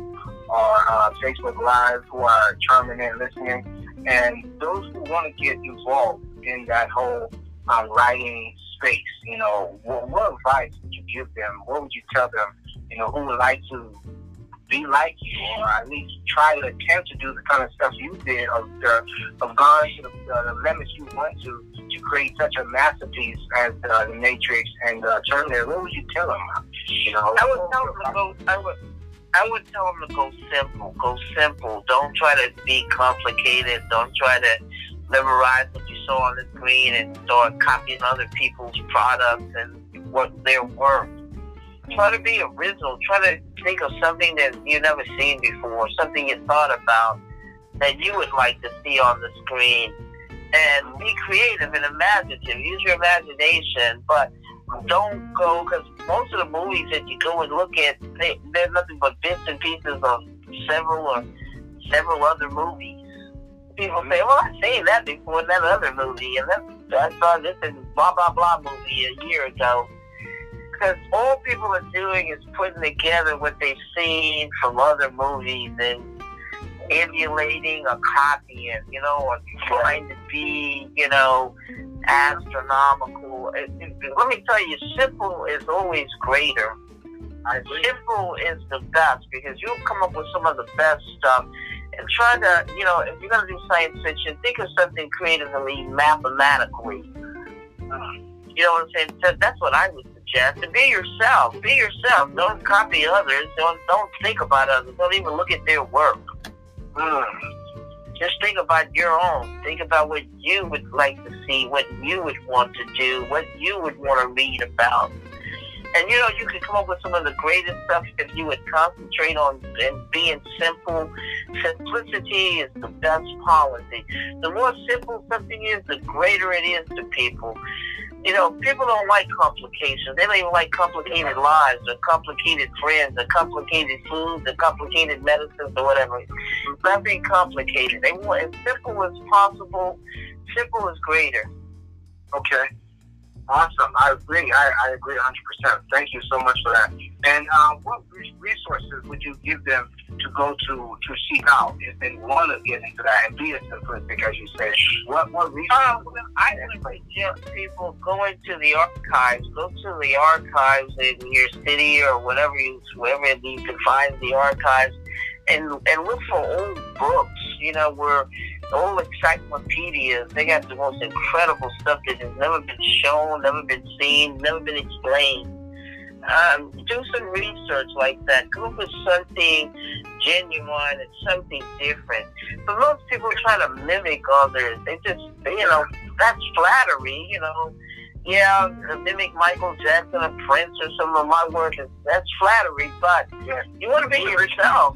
Speaker 1: or Facebook Live who are chiming in, listening, and those who want to get involved in that whole writing space, what advice would you give them? What would you tell them, who would like to be like you, or at least try to attempt to do the kind of stuff you did, of gone to the limits you went to create such a masterpiece as The Matrix and Terminator? What would you tell them?
Speaker 2: I would tell them to go. I would tell them to go simple. Go simple. Don't try to be complicated. Don't try to memorize what you saw on the screen and start copying other people's products and what their work. Try to be original. Try to think of something that you've never seen before, something you thought about that you would like to see on the screen. And be creative and imaginative. Use your imagination, but don't go, because most of the movies that you go and look at, they're nothing but bits and pieces of several other movies. People say, well, I've seen that before in that other movie, and I saw this in blah, blah, blah movie a year ago. Because all people are doing is putting together what they've seen from other movies and emulating or copying, or trying to be, astronomical. Let me tell you, simple is always greater. Simple is the best, because you'll come up with some of the best stuff. And try to, if you're going to do science fiction, think of something creatively, mathematically. You know what I'm saying? So that's what I would suggest. And be yourself. Be yourself. Don't copy others. Don't think about others. Don't even look at their work. Just think about your own. Think about what you would like to see, what you would want to do, what you would want to read about. And you can come up with some of the greatest stuff if you would concentrate on and being simple. Simplicity is the best policy. The more simple something is, the greater it is to people. People don't like complications. They don't even like complicated lives or complicated friends or complicated foods or complicated medicines or whatever. Nothing complicated. They want as simple as possible. Simple is greater.
Speaker 1: Okay. Awesome. I agree. I agree 100%. Thank you so much for that. And what resources would you give them to go to seek out if they want to get into that and be a simplistic, as you say? What resources?
Speaker 2: I would suggest people going to the archives. Go to the archives in your city or wherever you can find the archives, and look for old books. Where old encyclopedias, they got the most incredible stuff that has never been shown, never been seen, never been explained. Do some research like that. Come up with something genuine. It's something different. But most people try to mimic others. They just, that's flattery, Yeah, mimic Michael Jackson or Prince or some of my work. That's flattery, but you want to be yourself.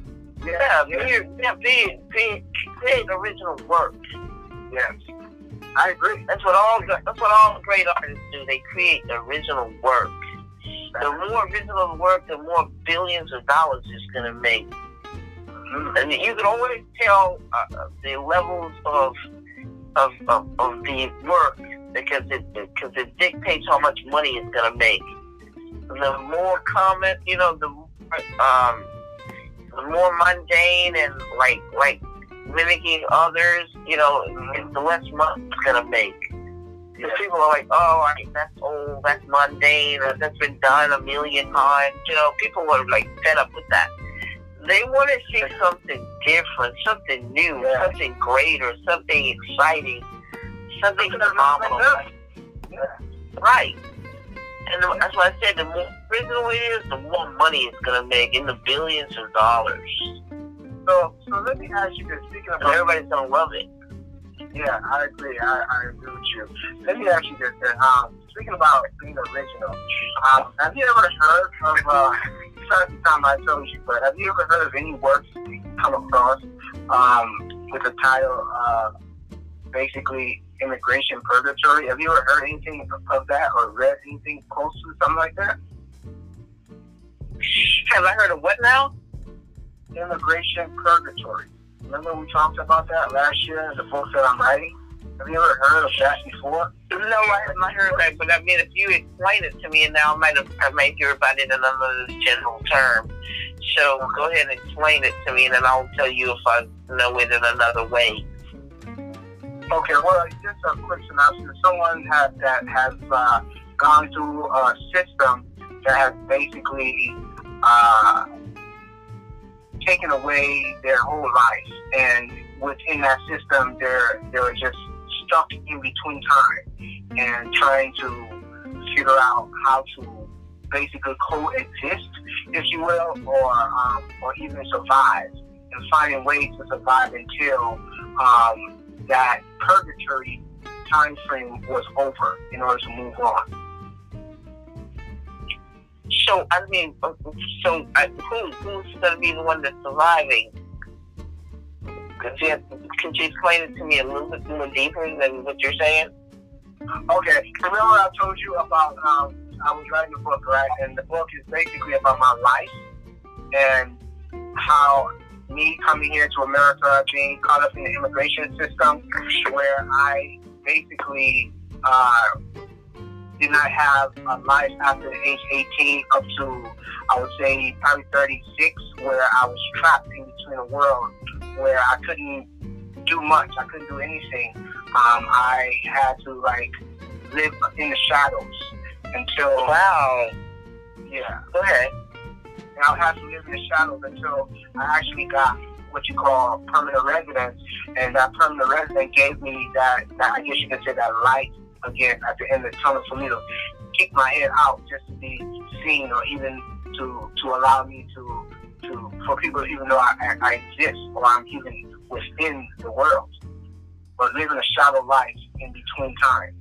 Speaker 2: Create original work.
Speaker 1: Yes, I agree.
Speaker 2: That's what all great artists do. They create original work. The more original work, the more billions of dollars it's going to make. Mm-hmm. And you can always tell the levels of the work because it dictates how much money it's going to make. The more comment, the more mundane and like mimicking others, the less money it's gonna make. Because people are like, that's old, that's mundane, or that's been done a million times. People are like fed up with that. They want to see something different, something new, something greater, something exciting, something phenomenal. Right. And that's why I said the more original it is, the more money it's going to make in the billions of dollars.
Speaker 1: So let me ask you this. Speaking of
Speaker 2: everybody's going to love it.
Speaker 1: Yeah, I agree. I agree with you. Let me ask you this. Speaking about being original, have you ever heard of, sorry the time I told you, but have you ever heard of any works you come across with the title, basically, Immigration Purgatory? Have you ever heard anything of that or read anything close to something like that?
Speaker 2: Have I heard of what now?
Speaker 1: Immigration Purgatory. Remember we talked about that last year in the book that I'm writing? Have you ever heard of that before?
Speaker 2: No, I have not heard of that, but I mean, if you explain it to me, and now I might hear about it in another general term. So go ahead and explain it to me, and then I'll tell you if I know it in another way.
Speaker 1: Okay, well, just a quick synopsis. Someone that has gone through a system that has basically taken away their whole life, and within that system, they're just stuck in between time and trying to figure out how to basically coexist, if you will, or even survive, and finding ways to survive until that purgatory time frame was over in order to move on.
Speaker 2: So, I mean, who's going to be the one that's surviving? Could you explain it to me a little bit more deeper than what you're saying?
Speaker 1: Okay. Remember I told you about I was writing a book, right? And the book is basically about my life and how me coming here to America, being caught up in the immigration system, where I basically did not have a life after the age 18 up to, I would say, probably 36, where I was trapped in between a world where I couldn't do much. I couldn't do anything. I had to, live in the shadows until...
Speaker 2: Wow.
Speaker 1: Yeah.
Speaker 2: Go ahead.
Speaker 1: And I had to live in the shadows until I actually got what you call permanent residence. And that permanent residence gave me that I guess you could say, that light again at the end of the tunnel for me to kick my head out just to be seen, or even to allow me for people to even know I exist, or I'm even within the world, but living a shadow life in between time.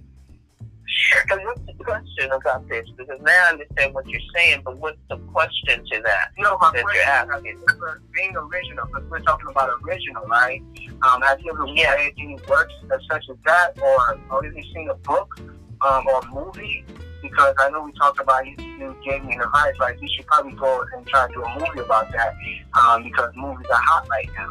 Speaker 2: And what's the question about this? Because now I understand what you're saying, but what's the question to that?
Speaker 1: My question is being original, because we're talking about original, right? Have you ever read any works such as that, or even seen a book or movie? Because I know we talked about, you gave me an advice, like you should probably go and try to do a movie about that, because movies are hot right now.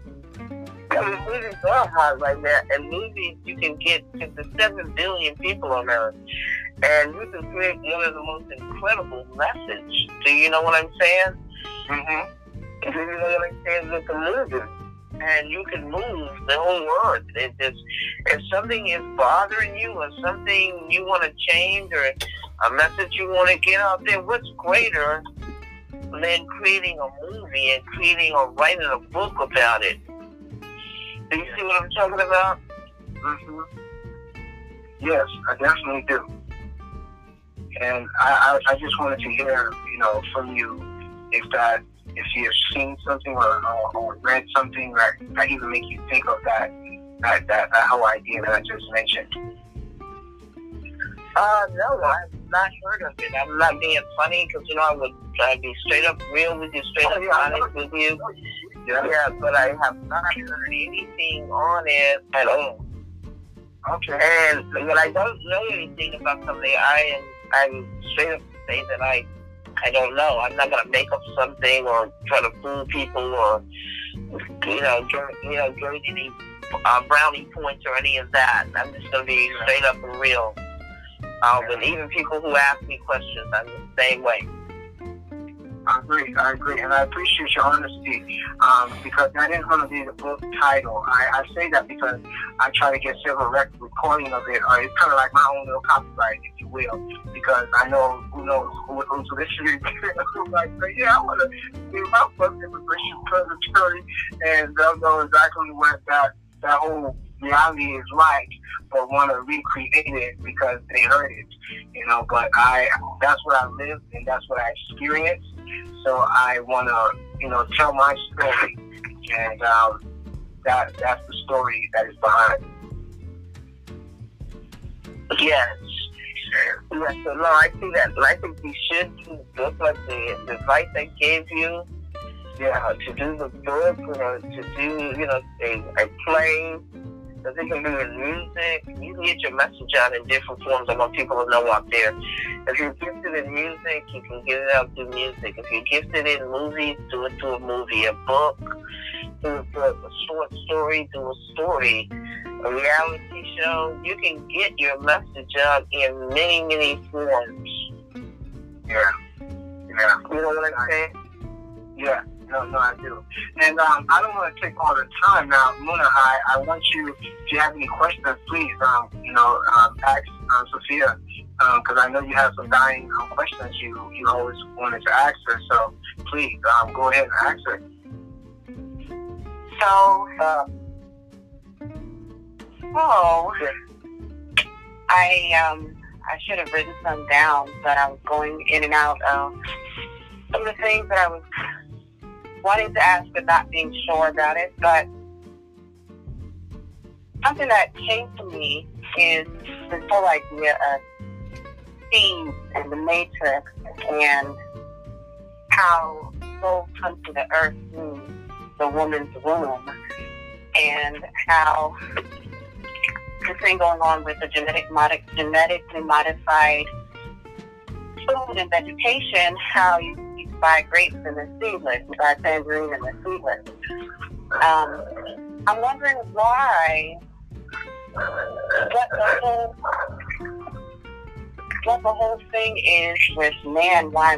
Speaker 2: I mean, movies are hot right now, and movies you can get to the 7 billion people on Earth, and you can create one of the most incredible messages. Do you know what I'm saying?
Speaker 1: Mm-hmm.
Speaker 2: Do you know what I'm saying? With the movie, and you can move the whole world. If something is bothering you, or something you want to change, or a message you want to get out there, what's greater than creating a movie and creating or writing a book about it? Do you see what I'm talking about?
Speaker 1: Mm-hmm. Yes, I definitely do. And I just wanted to hear, from you, if that if you've seen something or read something that even make you think of that whole idea that I just mentioned.
Speaker 2: No, I've not heard of it. I'm not being funny because, I'd be straight up real with you, straight up honest with you. Yeah, but I have not heard anything on it at all.
Speaker 1: Okay.
Speaker 2: And when I don't know anything about something, I'm straight up to say that I don't know. I'm not gonna make up something or try to fool people or join any brownie points or any of that. I'm just gonna be straight up and real. And even people who ask me questions, I'm the same way.
Speaker 1: I agree, and I appreciate your honesty, because that is going to be the book title. I say that because I try to get several recording of it, or it's kind of like my own little copyright, if you will, because I know who's listening, who's like, yeah, I want to do my book immigration story, and they'll know exactly what that whole reality is like, but want to recreate it because they heard it, but that's what I lived and that's what I experienced. So I want to, tell my story, and that's the story that is behind it.
Speaker 2: Yes. Yes, so no, I see that. And I think you should do just like the advice I gave you. Yeah, to do the book, to do, a play, because it can be in music. You can get your message out in different forms. I want people to know out there. If you're gifted in music, you can get it out through music. If you're gifted in movies, do it through a movie. A book, do it through a short story, do a story. A reality show, you can get your message out in many, many forms.
Speaker 1: Yeah.
Speaker 2: You know what I'm saying?
Speaker 1: Yeah. No, I do. And I don't want to take all the time now. Muna, I want you, if you have any questions, please, ask Sophia, because I know you have some dying questions you always wanted to ask her. So please, go ahead and ask her.
Speaker 3: So, I should have written some down, but I was going in and out of some of the things that I was wanting to ask but not being sure about it. But something that came to me is this whole idea of seeds and the matrix and how souls come to the earth through the woman's womb, and how the thing going on with the genetically modified food and vegetation, how you buy grapes and the seedless, you buy tangerine and the seedless. I'm wondering why, what the whole thing is with man, why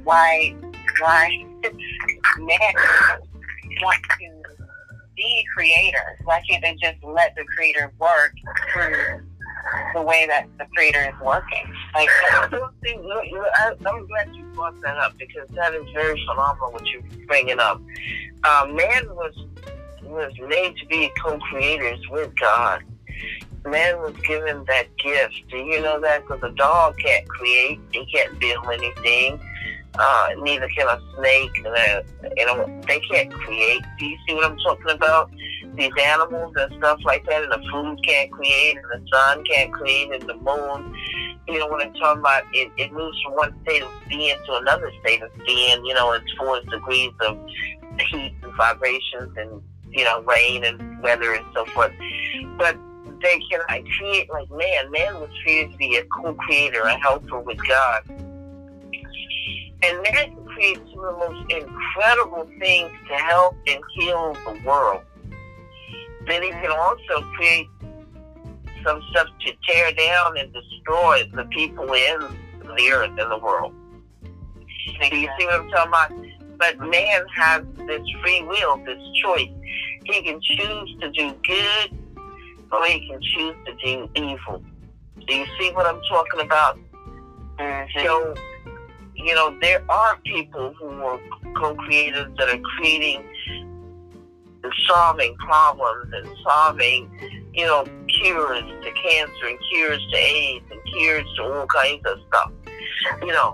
Speaker 3: man wants to be creator. Why can't they just let the creator work through the way that the creator is working? Like,
Speaker 2: I'm glad you brought that up, because that is very phenomenal what you're bringing up. Man was made to be co-creators with God. Man was given that gift. Do you know that? Because a dog can't create. He can't build anything. Neither can a snake. They can't create. Do you see what I'm talking about? These animals and stuff like that, and the food can't create, and the sun can't create, and the moon. You know what I'm talking about? It moves from one state of being to another state of being, as far as degrees of heat and vibrations and, rain and weather and so forth. But they cannot create like man. Man was created to be a co-creator, a helper with God. And man can create some of the most incredible things to help and heal the world. Then he can also create some stuff to tear down and destroy the people in the earth and the world. Do you see what I'm talking about? But man has this free will, this choice. He can choose to do good, or he can choose to do evil. Do you see what I'm talking about? Mm-hmm. So, there are people who are co-creators that are creating and solving problems and solving, cures to cancer and cures to AIDS and cures to all kinds of stuff.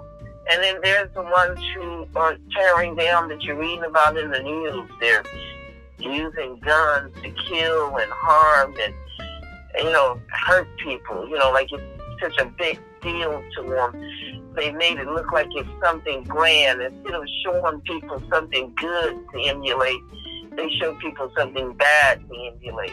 Speaker 2: And then there's the ones who are tearing down that you're reading about in the news. They're using guns to kill and harm and, hurt people. Like it's such a big deal to them. They made it look like it's something grand. Instead of showing people something good to emulate, they show people something bad to emulate.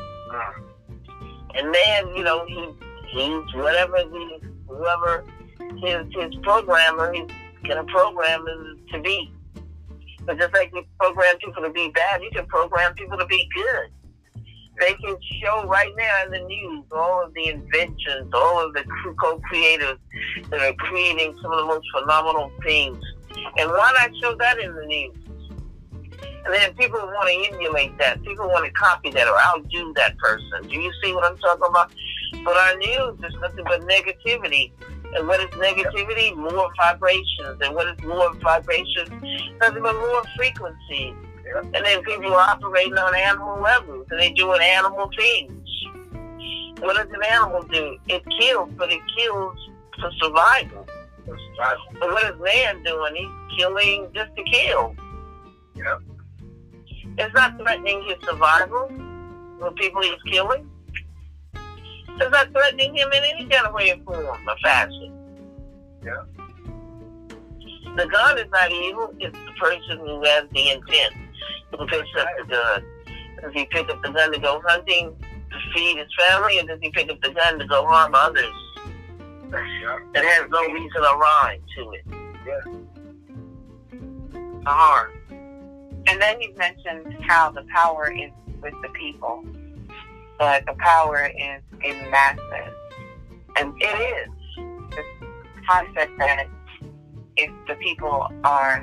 Speaker 2: And then, he's whoever his programmer, he's gonna program him to be. But just like you program people to be bad, you can program people to be good. They can show right now in the news all of the inventions, all of the co-creators that are creating some of the most phenomenal things. And why not show that in the news? And then people want to emulate that. People want to copy that or outdo that person. Do you see what I'm talking about? But our news is nothing but negativity. And what is negativity? More vibrations. And what is more vibrations? Nothing but more frequencies. And then people are operating on animal levels, and they're doing animal things. What does an animal do? It kills, but it kills for survival. But what is man doing? He's killing just to kill.
Speaker 1: Yep.
Speaker 2: It's not threatening his survival, the people he's killing. It's not threatening him in any kind of way or form or fashion.
Speaker 1: Yeah.
Speaker 2: The gun is not evil, it's the person who has the intent. Who picks up the gun. Does he pick up the gun to go hunting to feed his family, or does he pick up the gun to go harm others?
Speaker 1: Yeah.
Speaker 2: It has no reason or rhyme to it.
Speaker 1: Yeah.
Speaker 2: To harm.
Speaker 3: And then you mentioned how the power is with the people, but the power is in masses. And it is the concept that if the people are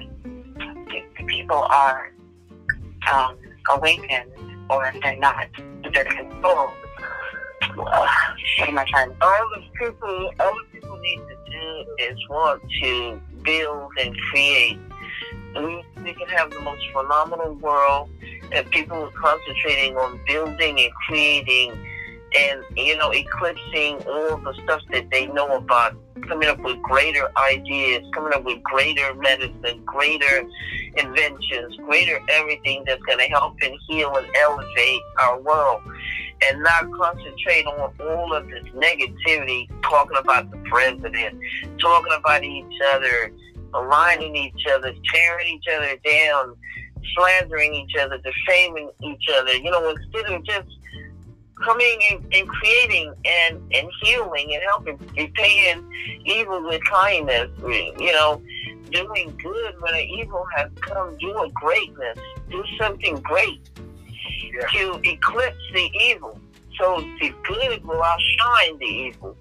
Speaker 3: awakened, or if they're not, if they're controlled. What am I trying to
Speaker 2: All the people need to do is want to build and create. We can have the most phenomenal world, and people are concentrating on building and creating and, eclipsing all the stuff that they know about, coming up with greater ideas, coming up with greater medicine, greater inventions, greater everything that's going to help and heal and elevate our world, and not concentrate on all of this negativity, talking about the president, talking about each other, aligning each other, tearing each other down, slandering each other, defaming each other, instead of just coming and creating and healing and helping, repaying evil with kindness, doing good when the evil has come, doing greatness, do something great to eclipse the evil, so the good will outshine the evil.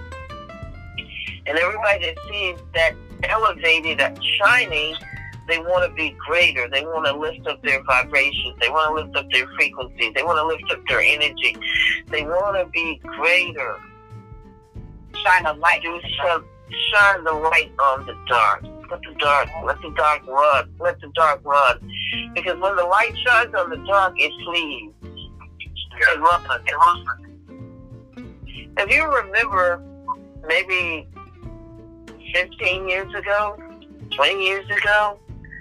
Speaker 2: And everybody that sees that elevated, that shining, they want to be greater. They want to lift up their vibrations. They want to lift up their frequencies. They want to lift up their energy. They want to be greater.
Speaker 3: shine a light?
Speaker 2: Shine the light on the dark. Let the dark run. Let the dark run. Because when the light shines on the dark, it flees. It runs. If you remember, maybe 15 years ago, 20 years ago,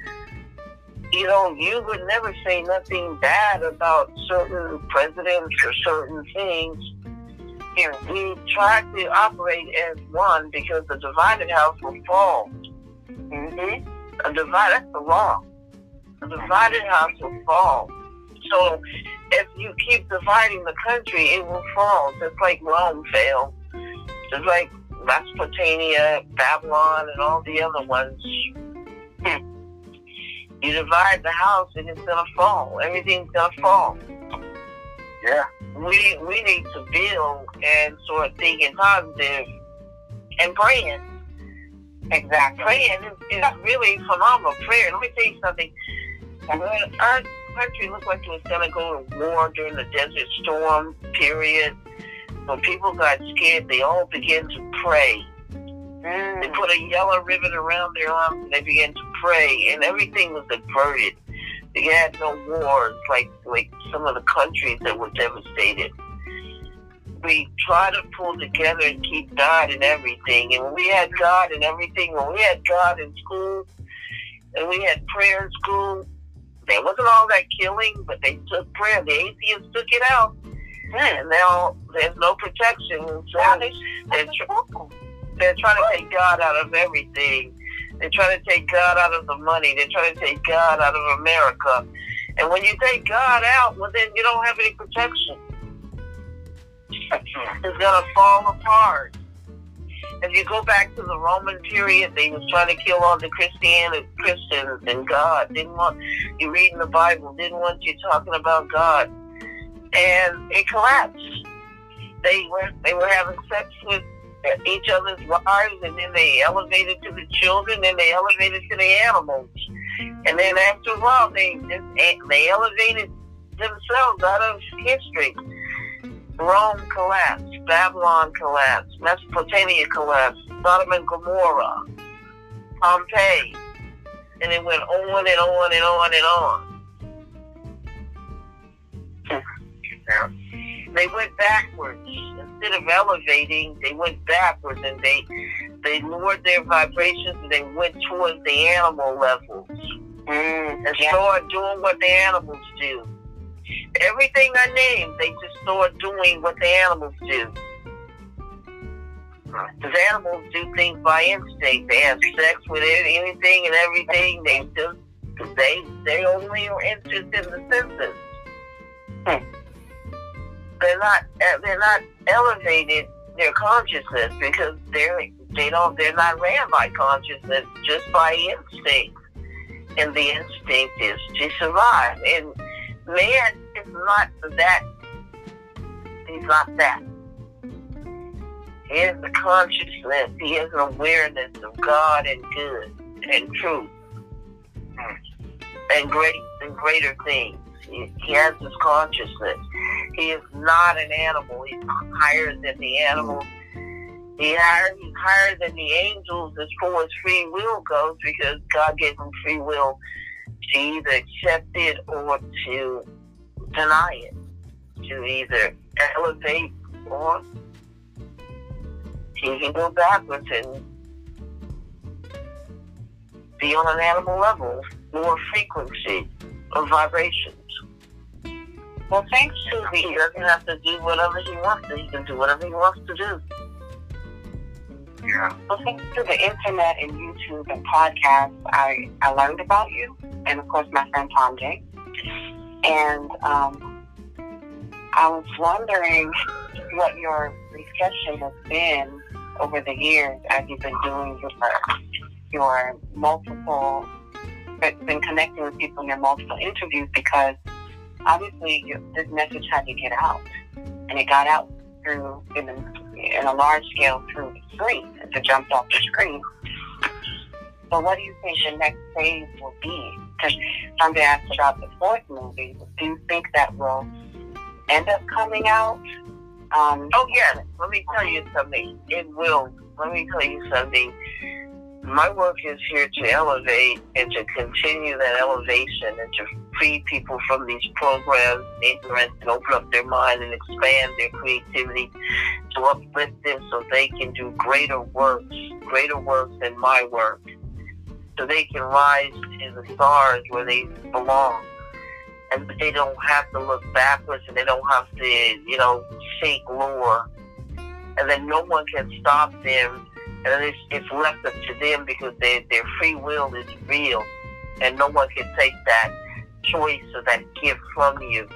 Speaker 2: you would never say nothing bad about certain presidents or certain things. We try to operate as one because the divided house will fall. That's the law. A divided house will fall. So if you keep dividing the country, it will fall, just like Rome fell, just like Mesopotamia, Babylon, and all the other ones. You divide the house and it's going to fall. Everything's going to fall.
Speaker 1: Yeah.
Speaker 2: We need to build and start thinking positive and praying.
Speaker 3: Exactly.
Speaker 2: Praying is really phenomenal. Prayer. Let me tell you something. When our country looked like it was going to go to war during the Desert Storm period, when people got scared, they all began to pray. They put a yellow ribbon around their arms and they began to pray, and everything was averted. They had no wars like some of the countries that were devastated. we try to pull together and keep God in everything. And when we had God in everything, when we had God in school, and we had prayer in school, there wasn't all that killing, but they took prayer. The atheists took it out. And now there's no protection. So they're trying to take God out of everything. They're trying to take God out of the money. They're trying to take God out of America. And when you take God out, well, then you don't have any protection. It's going to fall apart. If you go back to the Roman period, they was trying to kill all the Christians, and God didn't want you reading the Bible, didn't want you talking about God. And it collapsed. They were having sex with each other's wives, and then they elevated to the children, and they elevated to the animals. And then after a while, they elevated themselves out of history. Rome collapsed, Babylon collapsed, Mesopotamia collapsed, Sodom and Gomorrah, Pompeii, and it went on and on and on and on. They went backwards. Instead of elevating, they went backwards, and they lowered their vibrations, and they went towards the animal levels and started doing what the animals do. Everything I named, they just start doing what the animals do. Because animals do things by instinct. They have sex with anything and everything. They only are interested in the senses. They're not elevated their consciousness, because they're not ran by consciousness, just by instinct. And the instinct is to survive. And man is not that. He's not that. He has a consciousness. He has an awareness of God and good and truth and greater things. He has this consciousness. He is not an animal. He's higher than the animals. He's higher than the angels as far as free will goes, because God gave him free will to either accept it or to deny it, to either elevate or he can go backwards and be on an animal level, more frequency of vibrations. Well, thanks to he doesn't have to do whatever he wants to. He can do whatever he wants to do.
Speaker 3: Yeah. Well, thanks to the internet and YouTube and podcasts, I learned about you, and of course my friend Tom J. And I was wondering what your reception has been over the years as you've been doing your multiple, been connecting with people in your multiple interviews, because obviously this message had to get out, and it got out through in a large scale through the screen. It jumped off the screen. So what do you think the next phase will be? Because somebody asked about the fourth movie. Do you think that will end up coming out?
Speaker 2: Oh, yes. Let me tell you something. It will. Let me tell you something. My work is here to elevate and to continue that elevation and to free people from these programs and ignorance, and open up their mind and expand their creativity, to uplift them so they can do greater works than my work, so they can rise to the stars where they belong. And they don't have to look backwards, and they don't have to, sink lower. And then no one can stop them. And it's left up to them, because their free will is real. And no one can take that choice or that gift from you.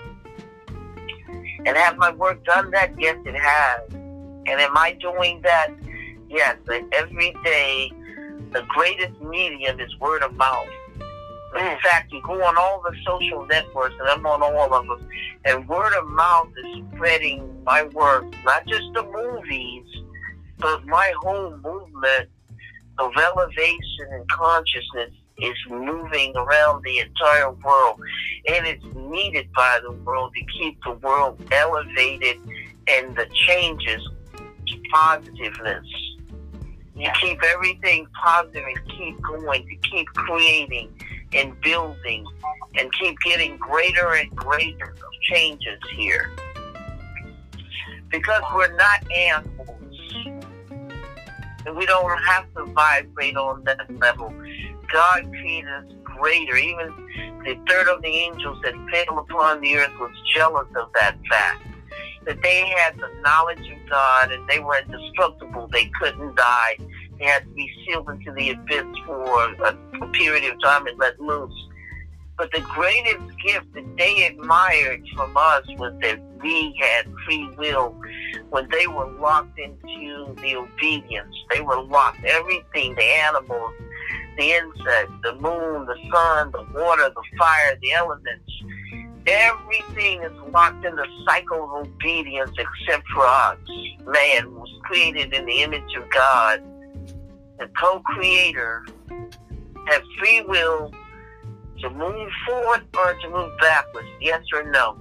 Speaker 2: And have my work done that? Yes, it has. And am I doing that? Yes. Every day, the greatest medium is word of mouth. In fact, you go on all the social networks, and I'm on all of them, and word of mouth is spreading my work, not just the movies, but my whole movement of elevation and consciousness is moving around the entire world, and it's needed by the world to keep the world elevated and the changes to positiveness. To keep everything positive and keep going, to keep creating and building and keep getting greater and greater changes here. Because we're not animals. And we don't have to vibrate on that level. God created us greater. Even the third of the angels that fell upon the earth was jealous of that fact. That they had the knowledge of God and they were indestructible. They couldn't die. They had to be sealed into the abyss for a period of time and let loose. But the greatest gift that they admired from us was that we had free will. When they were locked into the obedience, they were locked. Everything, the animals, the insects, the moon, the sun, the water, the fire, the elements, everything is locked in the cycle of obedience except for us. Man was created in the image of God. The co-creator had free will to move forward or to move backwards, yes or no.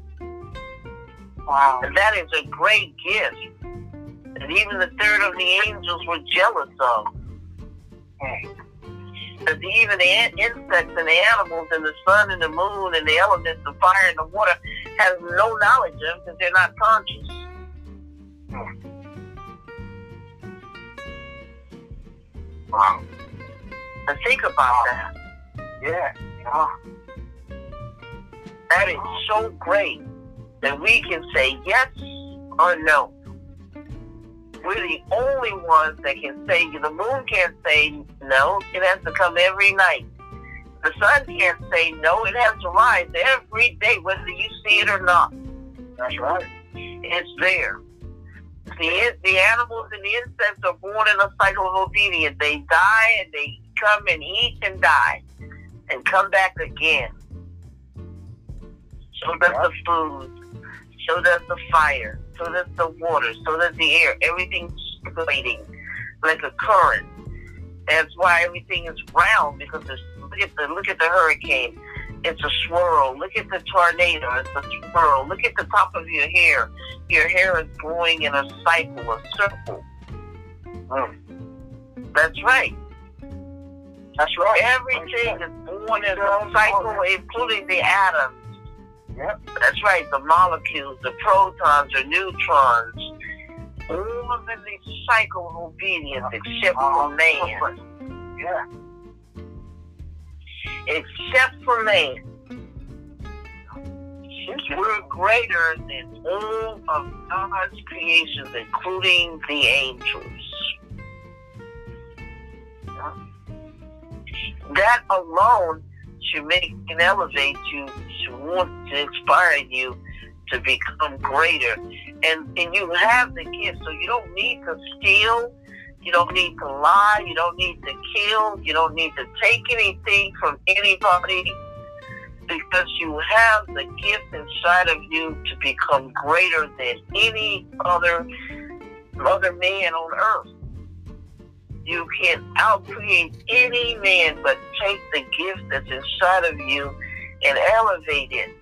Speaker 1: Wow.
Speaker 2: And that is a great gift that even the third of the angels were jealous of. That even the insects and the animals and the sun and the moon and the elements, the fire and the water have no knowledge of because they're not conscious.
Speaker 1: Wow.
Speaker 2: And think about that.
Speaker 1: Yeah.
Speaker 2: That is so great that we can say yes or no. We're the only ones that can say, the moon can't say no, it has to come every night. The sun can't say no, it has to rise every day, whether you see it or not.
Speaker 1: That's right.
Speaker 2: It's there. The animals and the insects are born in a cycle of obedience. They die and they come and eat and die and come back again. So does the food. So does the fire. So does the water. So does the air. Everything's circulating like a current. That's why everything is round, because look at the hurricane. It's a swirl. Look at the tornado. It's a swirl. Look at the top of your hair. Your hair is going in a cycle, a circle. That's right.
Speaker 1: That's right.
Speaker 2: Everything is born in a cycle, including the atoms.
Speaker 1: Yep.
Speaker 2: That's right. The molecules, the protons, the neutrons. All of them in the cycle of obedience except for man.
Speaker 1: Yeah.
Speaker 2: Except for man. We're greater than all of God's creations, including the angels. That alone should make and elevate you, to want to inspire you to become greater. And you have the gift, so you don't need to steal, you don't need to lie, you don't need to kill, you don't need to take anything from anybody, because you have the gift inside of you to become greater than any other man on earth. You can outcreate any man, but take the gift that's inside of you and elevate it.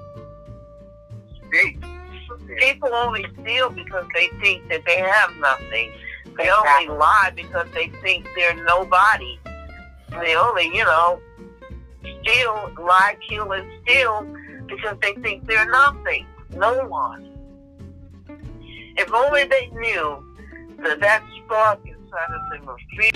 Speaker 2: People only steal because they think that they have nothing. They only lie because they think they're nobody. They only, steal, lie, kill, and steal because they think they're nothing. No one. If only they knew that spark inside of them was free.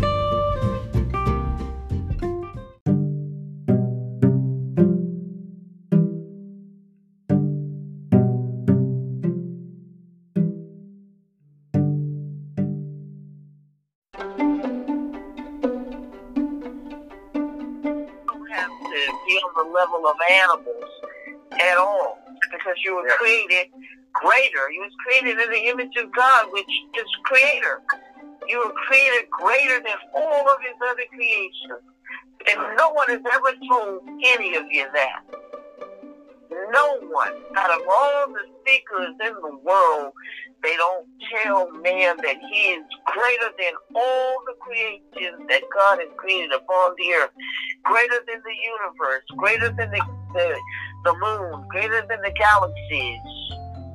Speaker 2: Be on the level of animals at all, because you were created greater. You was created in the image of God, which is creator. You were created greater than all of his other creations. And no one has ever told any of you that. No one. Out of all the speakers in the world, they don't tell man that he is greater than all the creations that God has created upon the earth. Greater than the universe. Greater than the moon. Greater than the galaxies.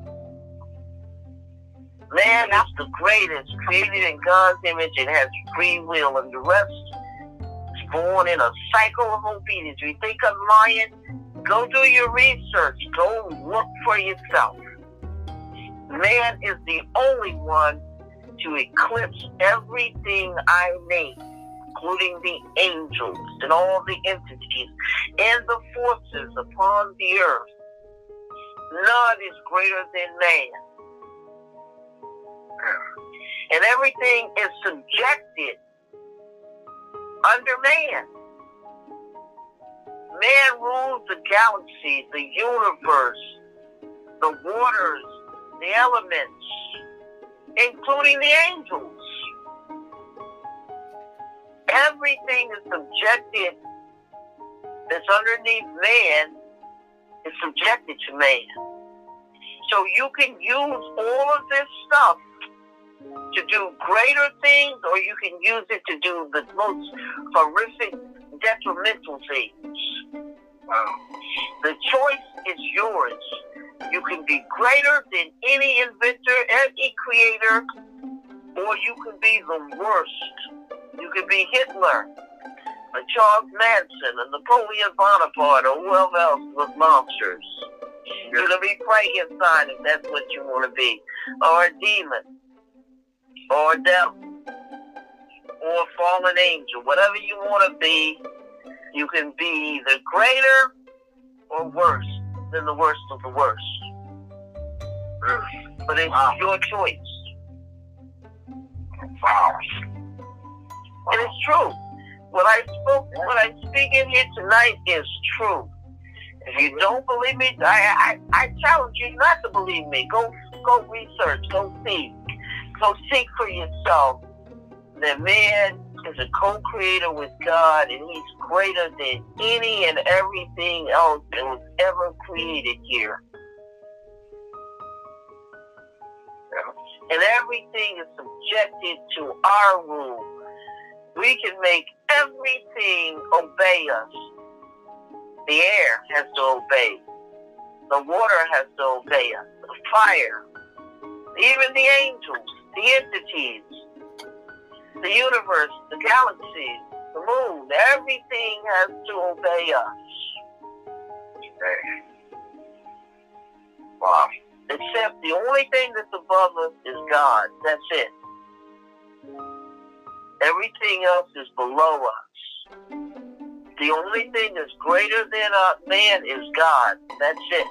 Speaker 2: Man is the greatest, created in God's image and has free will, and the rest is born in a cycle of obedience. You think I'm lying? Go do your research. Go look for yourself. Man is the only one to eclipse everything I name, including the angels and all the entities and the forces upon the earth. None is greater than man. And everything is subjected under man. Man rules the galaxy, the universe, the waters, the elements, including the angels. Everything is subjected that's underneath man is subjected to man. So you can use all of this stuff to do greater things, or you can use it to do the most horrific, detrimental things. The choice is yours. You can be greater than any inventor, any creator, or you can be the worst. You can be Hitler, a Charles Manson, a Napoleon Bonaparte, or whoever else was monsters. You can be Frankenstein if that's what you want to be, or a demon, or a devil, or a fallen angel. Whatever you want to be, you can be either greater or worse than the worst of the worst. But it's your choice.
Speaker 1: Wow.
Speaker 2: And it's true. What I speak in here tonight is true. If you don't believe me, I challenge you not to believe me. Go research. Go see. Go seek for yourself that man is a co-creator with God, and he's greater than any and everything else that was ever created here. And everything is subjected to our rule. We can make everything obey us. The air has to obey. The water has to obey us. The fire. Even the angels, the entities, the universe, the galaxies, the moon, everything has to obey us. Wow. Except the only thing that's above us is God. That's it. Everything else is below us. The only thing that's greater than man is God. That's it.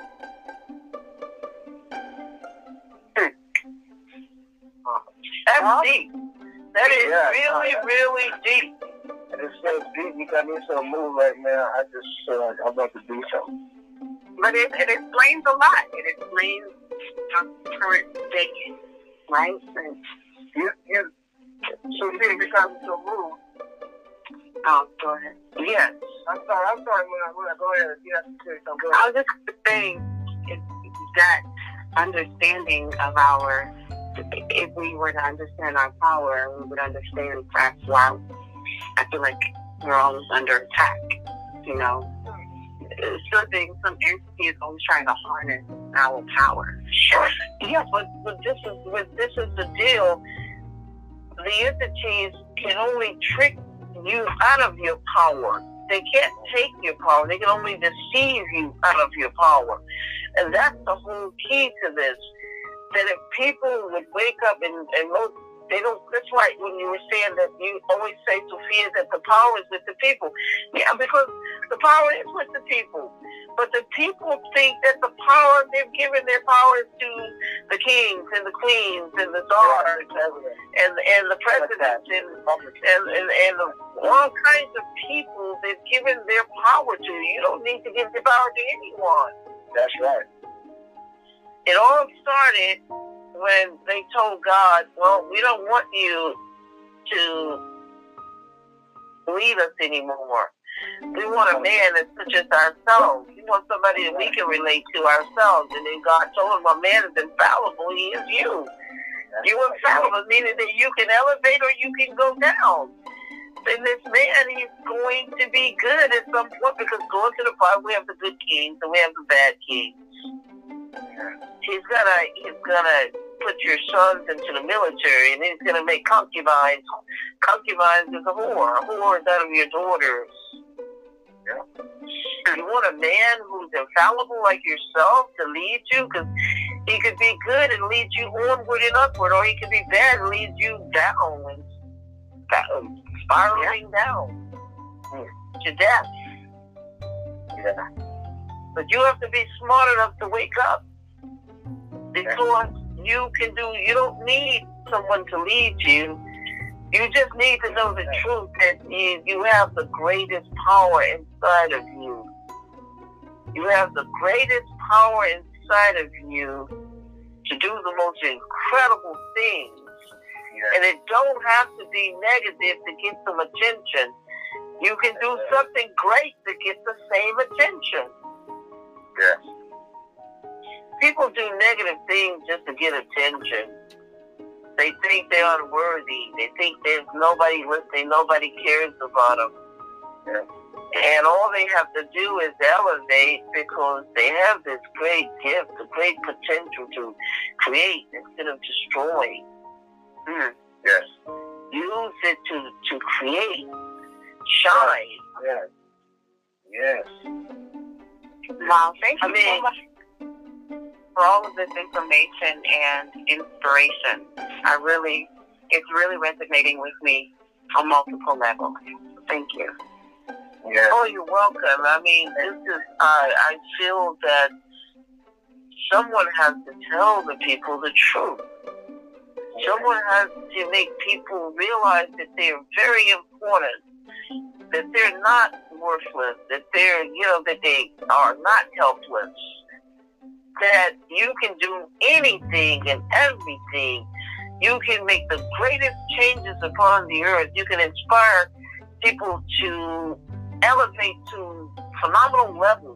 Speaker 2: That's deep. That is really deep.
Speaker 1: And it's so deep, you got me so moved right now. I just feel like I'm about to do something.
Speaker 3: But it explains a lot. It explains our current state, right?
Speaker 1: So you become so moved.
Speaker 3: Oh, go ahead.
Speaker 2: Yes.
Speaker 1: I'm sorry, Muna. Go ahead. You have to say something.
Speaker 3: I was just saying that understanding of our, if we were to understand our power, we would understand perhaps why I feel like we're always under attack, you know. Some entity is always trying to harness our power.
Speaker 2: Yeah, but this is the deal. The entities can only trick you out of your power. They can't take your power. They can only deceive you out of your power. And that's the whole key to this. That if people would wake up and most, they don't, that's right, when you were saying that you always say, Sophia, that the power is with the people. Yeah, because the power is with the people. But the people think that the power, they've given their powers to the kings and the queens and the daughters and the presidents and all kinds of people they've given their power to. You don't need to give your power to anyone.
Speaker 1: That's right.
Speaker 2: It all started when they told God, well, we don't want you to lead us anymore. We want a man that's such as ourselves. We want somebody that we can relate to ourselves. And then God told him, a man is infallible. He is you. You're infallible, meaning that you can elevate or you can go down. And this man, he's going to be good at some point, because going to the Bible, we have the good kings and we have the bad kings. He's gonna put your sons into the military, and he's gonna make concubines. Concubines is a whore. A whore is out of your daughters. Yeah. You want a man who's infallible like yourself to lead you, because He could be good and lead you onward and upward, or he could be bad and lead you down and spiraling down to death.
Speaker 1: Yeah.
Speaker 2: But you have to be smart enough to wake up, because you don't need someone to lead you. You just need to know the truth that you have the greatest power inside of you. You have the greatest power inside of you to do the most incredible things. Yeah. And it don't have to be negative to get some attention. You can do something great to get the same attention.
Speaker 1: Yes.
Speaker 2: People do negative things just to get attention. They think they're unworthy. They think there's nobody listening, nobody cares about them.
Speaker 1: Yeah.
Speaker 2: And all they have to do is elevate, because they have this great gift, the great potential to create instead of destroy.
Speaker 1: Yes.
Speaker 2: Use it to create, shine.
Speaker 1: Yes. Yes.
Speaker 3: Wow, thank you so much for all of this information and inspiration. It's really resonating with me on multiple levels. Thank you.
Speaker 1: Yes.
Speaker 2: Oh, you're welcome. I mean, this is, I feel that someone has to tell the people the truth. Someone has to make people realize that they're very important, that they're not worthless, that that they are not helpless, that you can do anything and everything. You can make the greatest changes upon the earth. You can inspire people to elevate to phenomenal levels.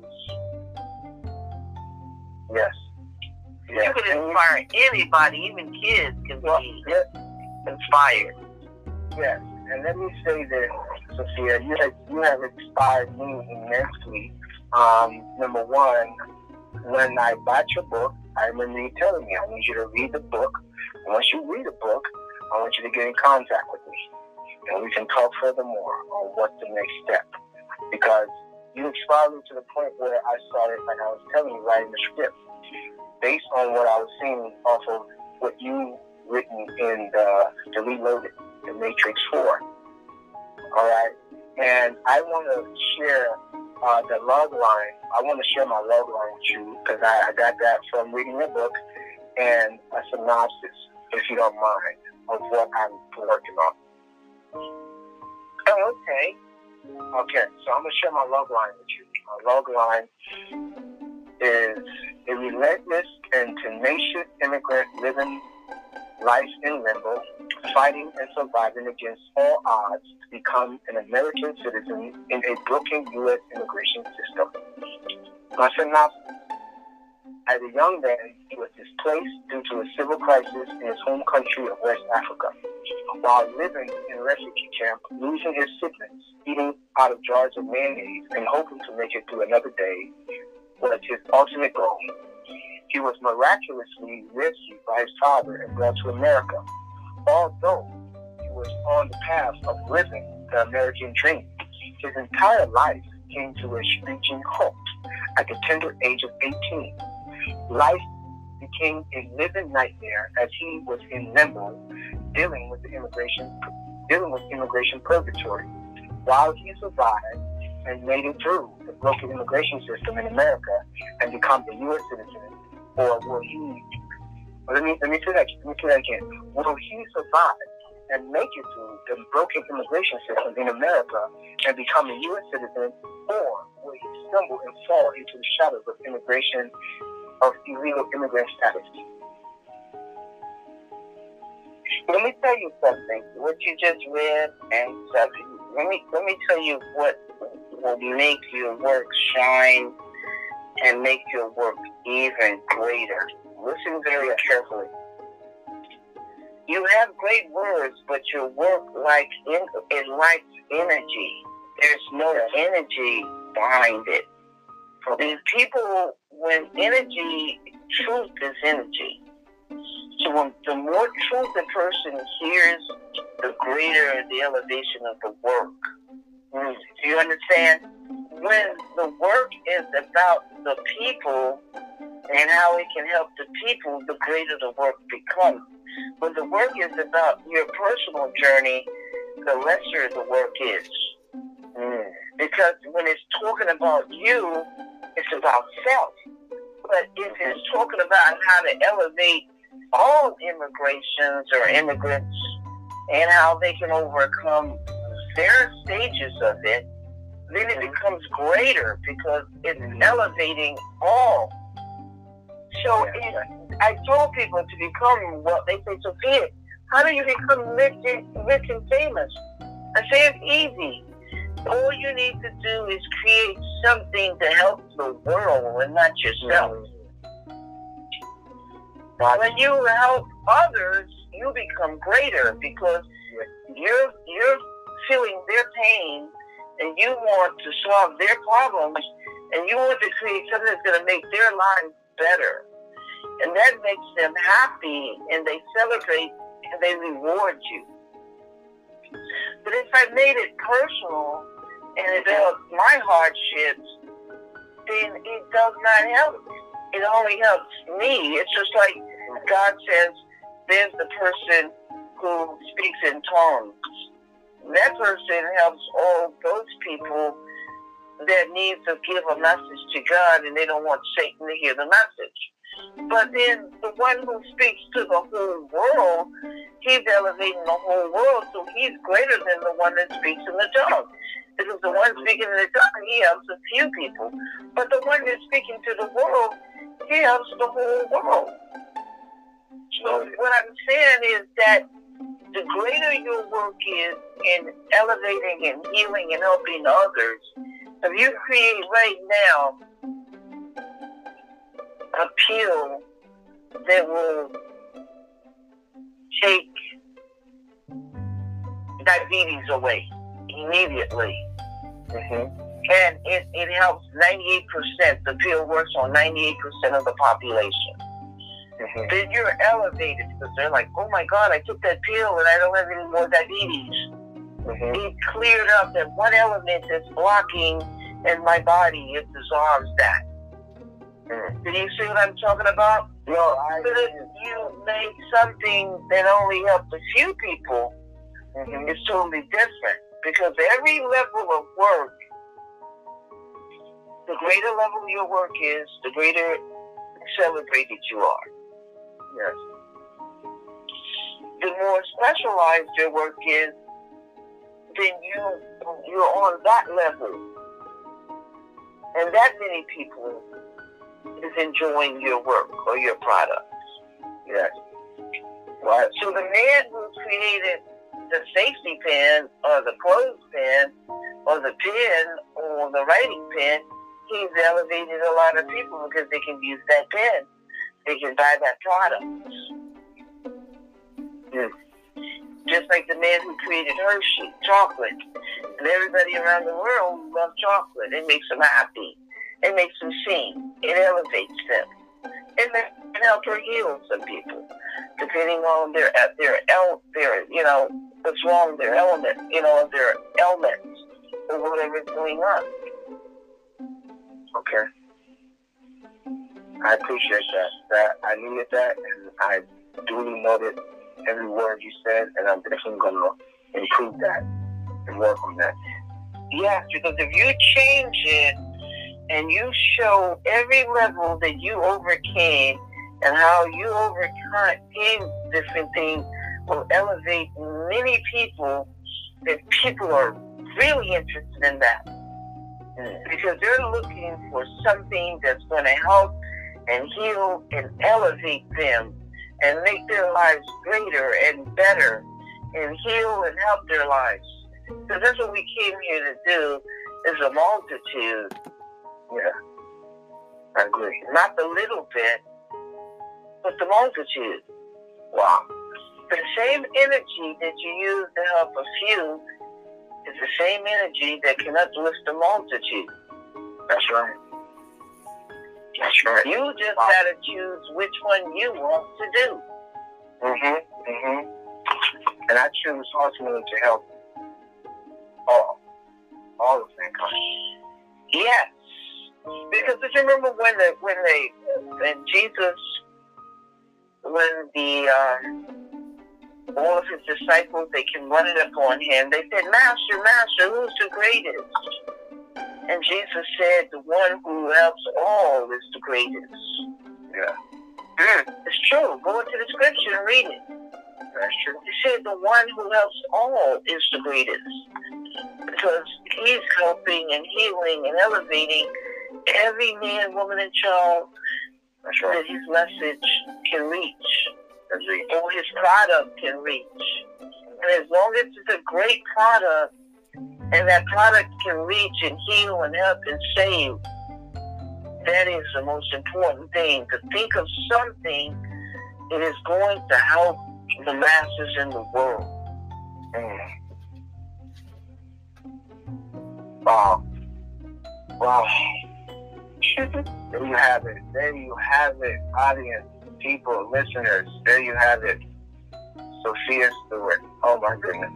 Speaker 1: Yes.
Speaker 2: You can inspire anybody, even kids can be inspired.
Speaker 1: Yes. And let me say this, Sophia, you have inspired me immensely. Number one, when I bought your book, I remember you telling me, I need you to read the book. And once you read the book, I want you to get in contact with me. And we can talk furthermore on what's the next step. Because you inspired me to the point where I started, like I was telling you, writing the script. Based on what I was seeing off of what you written in the Reloaded, the Matrix 4. All right? And I want to share the log line. I want to share my log line with you, because I got that from reading your book, and a synopsis, if you don't mind, of what I'm working on.
Speaker 2: Oh, okay.
Speaker 1: Okay, so I'm going to share my log line with you. My log line is a relentless and tenacious immigrant living life in limbo, fighting and surviving against all odds to become an American citizen in a broken U.S. immigration system. My synopsis. As a young man, he was displaced due to a civil crisis in his home country of West Africa. While living in a refugee camp, losing his siblings, eating out of jars of mayonnaise, and hoping to make it through another day was his ultimate goal. He was miraculously rescued by his father and brought to America. Although he was on the path of living the American dream, his entire life came to a screeching halt at the tender age of 18. Life became a living nightmare as he was in limbo, dealing with immigration purgatory. While he survived and made it through the broken immigration system in America and become a U.S. citizen, or will he? Let me say that again. Will he survive and make it through the broken immigration system in America and become a U.S. citizen, or will he stumble and fall into the shadows of immigration, of illegal immigrant status?
Speaker 2: Let me tell you something. What you just read and stuff. Let me tell you what will make your work shine and make your work even greater. Listen very carefully. You have great words, but your work lacks energy. There's no energy behind it. These people, when energy, truth is energy. So when the more truth a person hears, the greater the elevation of the work. Do you understand? When the work is about the people, and how it can help the people, the greater the work becomes. When the work is about your personal journey, the lesser the work is. Because when it's talking about you, it's about self. But if it's talking about how to elevate all immigrations or immigrants and how they can overcome their stages of it, then it becomes greater because it's elevating all. So I told people to become what they say, Sophia, how do you become rich and famous? I say it's easy. All you need to do is create something to help the world and not yourself. When you help others, you become greater because you're feeling their pain and you want to solve their problems and you want to create something that's going to make their lives better. And that makes them happy and they celebrate and they reward you. But if I made it personal and it helps my hardships, then it does not help. It only helps me. It's just like God says, there's the person who speaks in tongues. That person helps all those people that need to give a message to God and they don't want Satan to hear the message. But then the one who speaks to the whole world, he's elevating the whole world, so he's greater than the one that speaks in the tongue. Because the one speaking in the tongue, he helps a few people. But the one that's speaking to the world, he helps the whole world. So what I'm saying is that the greater your work is in elevating and healing and helping others, if you create right now a pill that will take diabetes away immediately. And it helps 98%. The pill works on 98% of the population. Then you're elevated because they're like, oh my God, I took that pill and I don't have any more diabetes. It cleared up that one element that's blocking in my body. It dissolves that. Do you see what I'm talking about? No, but if you make something that only helps a few people, it's totally different. Because every level of work, the greater level your work is, the greater celebrated you are. Yes. The more specialized your work is, then you're on that level. And that many people is enjoying your work or your products. Yes. Right. So the man who created the safety pen or the clothes pen or the pen or the writing pen, he's elevated a lot of people because they can use that pen. They can buy that product. Just like the man who created Hershey, chocolate. And everybody around the world loves chocolate. It makes them happy. It makes them sing. It elevates them. It can help or heal some people, depending on their what's wrong, their element, their ailments, or whatever's going on. Okay. I appreciate that. I needed that, and I duly noted every word you said, and I'm definitely going to improve that and work on that. Yes, because if you change it and you show every level that you overcame and how you overcame different things will elevate many people, that people are really interested in that. Because they're looking for something that's going to help and heal and elevate them and make their lives greater and better and heal and help their lives. Because that's what we came here to do, is a multitude. Yeah, I agree. Not the little bit, but the multitude. Wow. The same energy that you use to help a few is the same energy that can uplift the multitude. That's right. That's right. You just gotta choose which one you want to do. And I choose ultimately to help all of mankind. Yes. Because if you remember when all of his disciples, they came running up on him. They said, Master, Master, who's the greatest? And Jesus said, the one who helps all is the greatest.
Speaker 1: Yeah.
Speaker 2: It's true. Go into the scripture and read it.
Speaker 1: That's true.
Speaker 2: He said the one who helps all is the greatest. Because he's helping and healing and elevating every man, woman, and child that his message can reach. Or his product can reach. And as long as it's a great product, and that product can reach and heal and help and save, that is the most important thing. To think of something that is going to help the masses in the world.
Speaker 1: Wow. Wow. There you have it. There you have it, audience, people, listeners. There you have it. Sophia Stewart. Oh my goodness.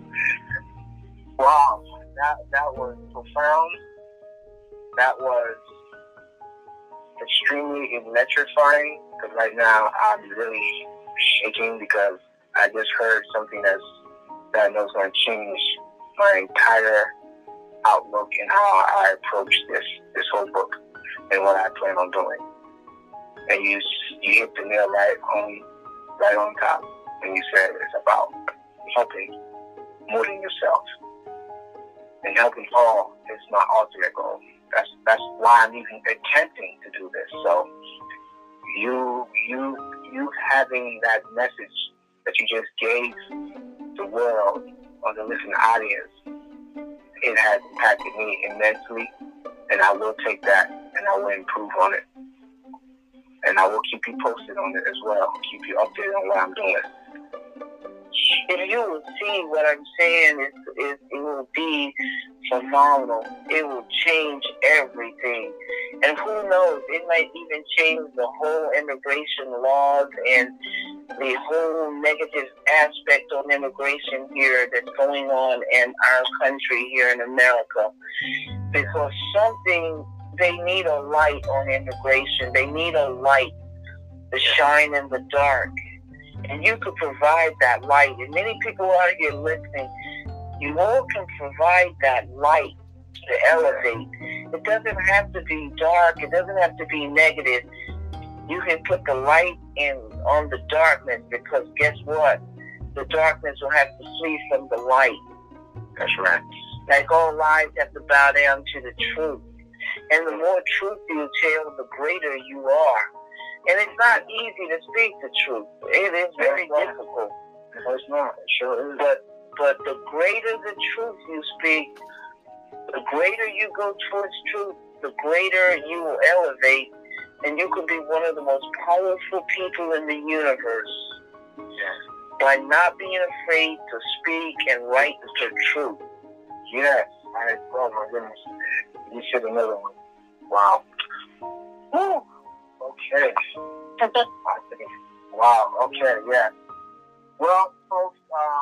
Speaker 1: Wow. That was profound. That was extremely electrifying. Because right now I'm really shaking because I just heard something that I know is going to change my entire outlook and how I approach this whole book and what I plan on doing. And you hit the nail right on top when you said it's about helping more than yourself. And helping all is my ultimate goal. That's why I'm even attempting to do this. So you having that message that you just gave the world or the listening audience, it has impacted me immensely, and I will take that and I will improve on it. And I will keep you posted on it as well, keep you updated on what I'm doing.
Speaker 2: If you will see what I'm saying, it will be phenomenal. It will change everything. And who knows, it might even change the whole immigration laws and the whole negative aspect on immigration here that's going on in our country here in America. Because they need a light on immigration. They need a light to shine in the dark. And you could provide that light. And many people out here listening, you all can provide that light to elevate. It doesn't have to be dark. It doesn't have to be negative. You can put the light on the darkness, because guess what? The darkness will have to flee from the light.
Speaker 1: That's right.
Speaker 2: Like all lies have to bow down to the truth. And the more truth you tell, the greater you are. And it's not easy to speak the truth. It is very difficult.
Speaker 1: No, it's not. It sure is.
Speaker 2: But the greater the truth you speak, the greater you go towards truth, the greater you will elevate, and you could be one of the most powerful people in the universe.
Speaker 1: Yes.
Speaker 2: By not being afraid to speak and write the truth.
Speaker 1: Yes. Oh my goodness. You said another one. Wow. Woo. Okay. Wow. Okay. Yeah. Well, folks,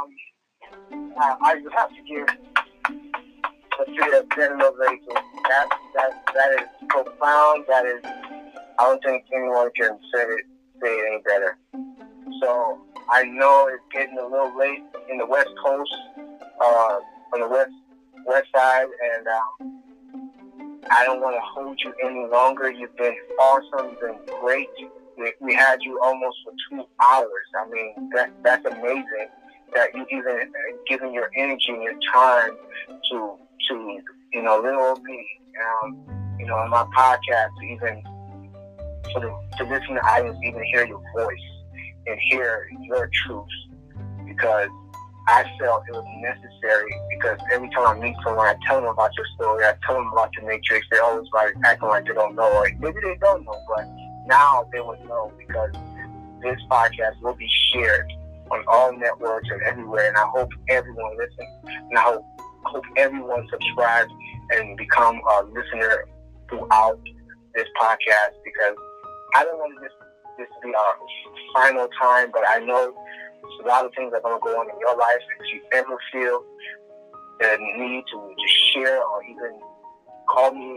Speaker 1: I just have to give Sophia Ben Lovelason. That is profound. That is. I don't think anyone can say it any better. So I know it's getting a little late in the West Coast, on the west side, and I don't want to hold you any longer. You've been awesome. You've been great. We had you almost for 2 hours. I mean, that's amazing that you even given your energy and your time to little old me, on my podcast, even to listen to the audience, even hear your voice and hear your truths, because I felt it was necessary, because every time I meet someone, I tell them about your story, I tell them about the Matrix, they're always acting like they don't know, or maybe they don't know, but now they would know, because this podcast will be shared on all networks and everywhere, and I hope everyone listens, and I hope everyone subscribes and become a listener throughout this podcast, because I don't want this to be our final time, but I know a lot of things are going to go on in your life. If you ever feel the need to share or even call me to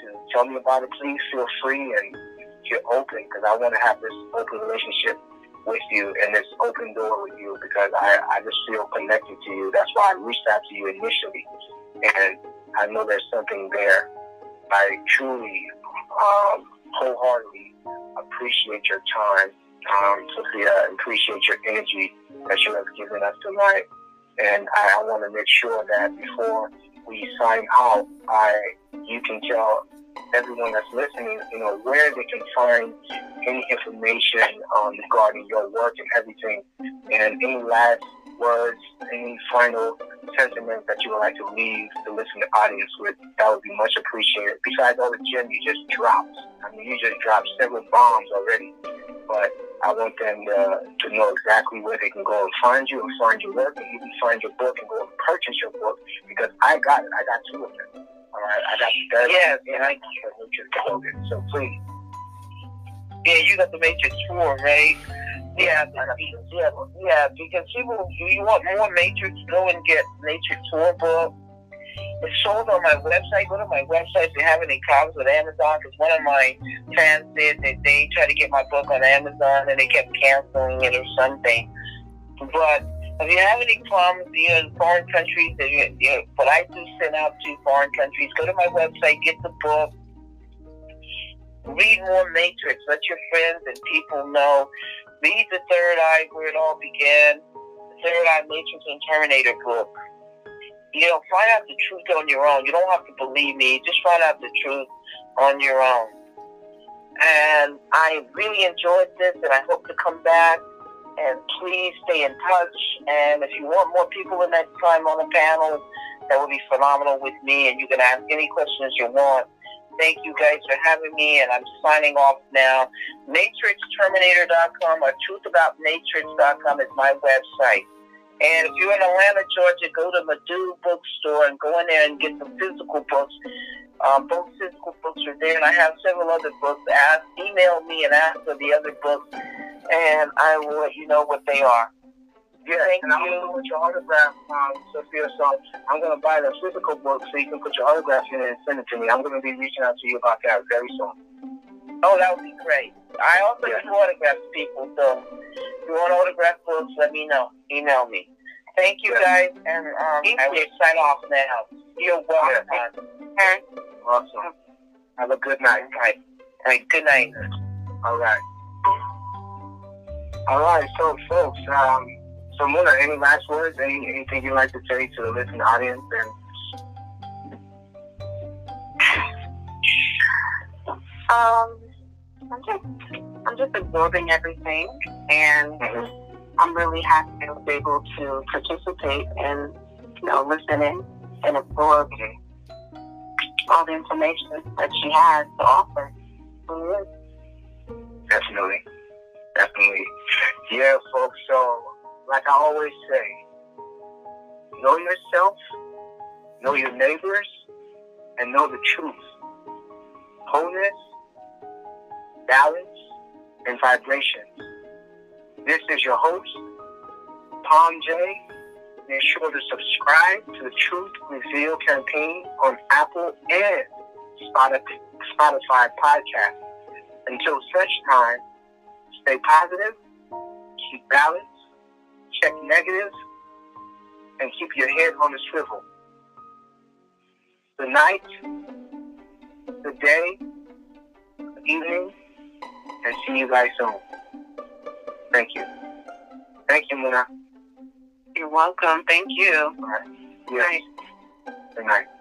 Speaker 1: tell me about it, please feel free and you're open, because I want to have this open relationship with you and this open door with you, because I just feel connected to you. That's why I reached out to you initially, and I know there's something there. I truly, wholeheartedly appreciate your time, Sophia, appreciate your energy that you have given us tonight. And I want to make sure that before we sign out, you can tell everyone that's listening, where they can find any information regarding your work and everything, and any last words, any final sentiments that you would like to leave the listening audience with. That would be much appreciated. Besides all the gems you just dropped. I mean, you just dropped several bombs already, but I want them to know exactly where they can go and find you and find your work, and even find your book and go and purchase your book, because I got it. I got 2 of them. All right, I got the third and I got the Matrix slogan. So please.
Speaker 2: Yeah, you got the Matrix 4, right? Yeah, because people, you want more Matrix, go and get Matrix 4 book. It's sold on my website. Go to my website if you have any problems with Amazon, because one of my fans said that they tried to get my book on Amazon and they kept canceling it or something. But if you have any problems, in foreign countries, what I do send out to foreign countries, go to my website, get the book, read more Matrix, let your friends and people know. Read The Third Eye, Where It All Began, The Third Eye Matrix and Terminator book. Find out the truth on your own. You don't have to believe me. Just find out the truth on your own. And I really enjoyed this, and I hope to come back. And please stay in touch. And if you want more people in next time on the panel, that would be phenomenal with me. And you can ask any questions you want. Thank you guys for having me, and I'm signing off now. MatrixTerminator.com or TruthAboutMatrix.com is my website. And if you're in Atlanta, Georgia, go to Madu Bookstore and go in there and get some physical books. Both physical books are there, and I have several other books. Email me and ask for the other books, and I will let you know what they are.
Speaker 1: Yeah, and I'm going to put your autograph, Sophia, so I'm going to buy the physical book so you can put your autograph in it and send it to me. I'm going to be reaching out to you about that very soon.
Speaker 2: Oh, that would be great. I also do autographs, people, so if you want autograph books, let me know. Email me. Thank you, guys, and I will sign off now. You're welcome.
Speaker 1: Okay. Awesome. Have a good night.
Speaker 2: All right. Good night.
Speaker 1: All right. All right, so, folks, so Muna, any last words? Anything you'd like to say to the listening audience?
Speaker 3: I'm just absorbing everything, and I'm really happy to be able to participate and listen in and absorb all the information that she has to offer.
Speaker 1: Definitely. Yeah, folks. So, like I always say, know yourself, know your neighbors, and know the truth. Wholeness, balance, and vibration. This is your host, Palm J. Be sure to subscribe to the Truth Reveal campaign on Apple and Spotify podcast. Until such time, stay positive, keep balance, check negative, and keep your head on the swivel. Good night, good day, good evening, and see you guys soon. Thank you. Thank you, Muna.
Speaker 3: You're welcome. Thank you.
Speaker 1: All right. Yes. Good night.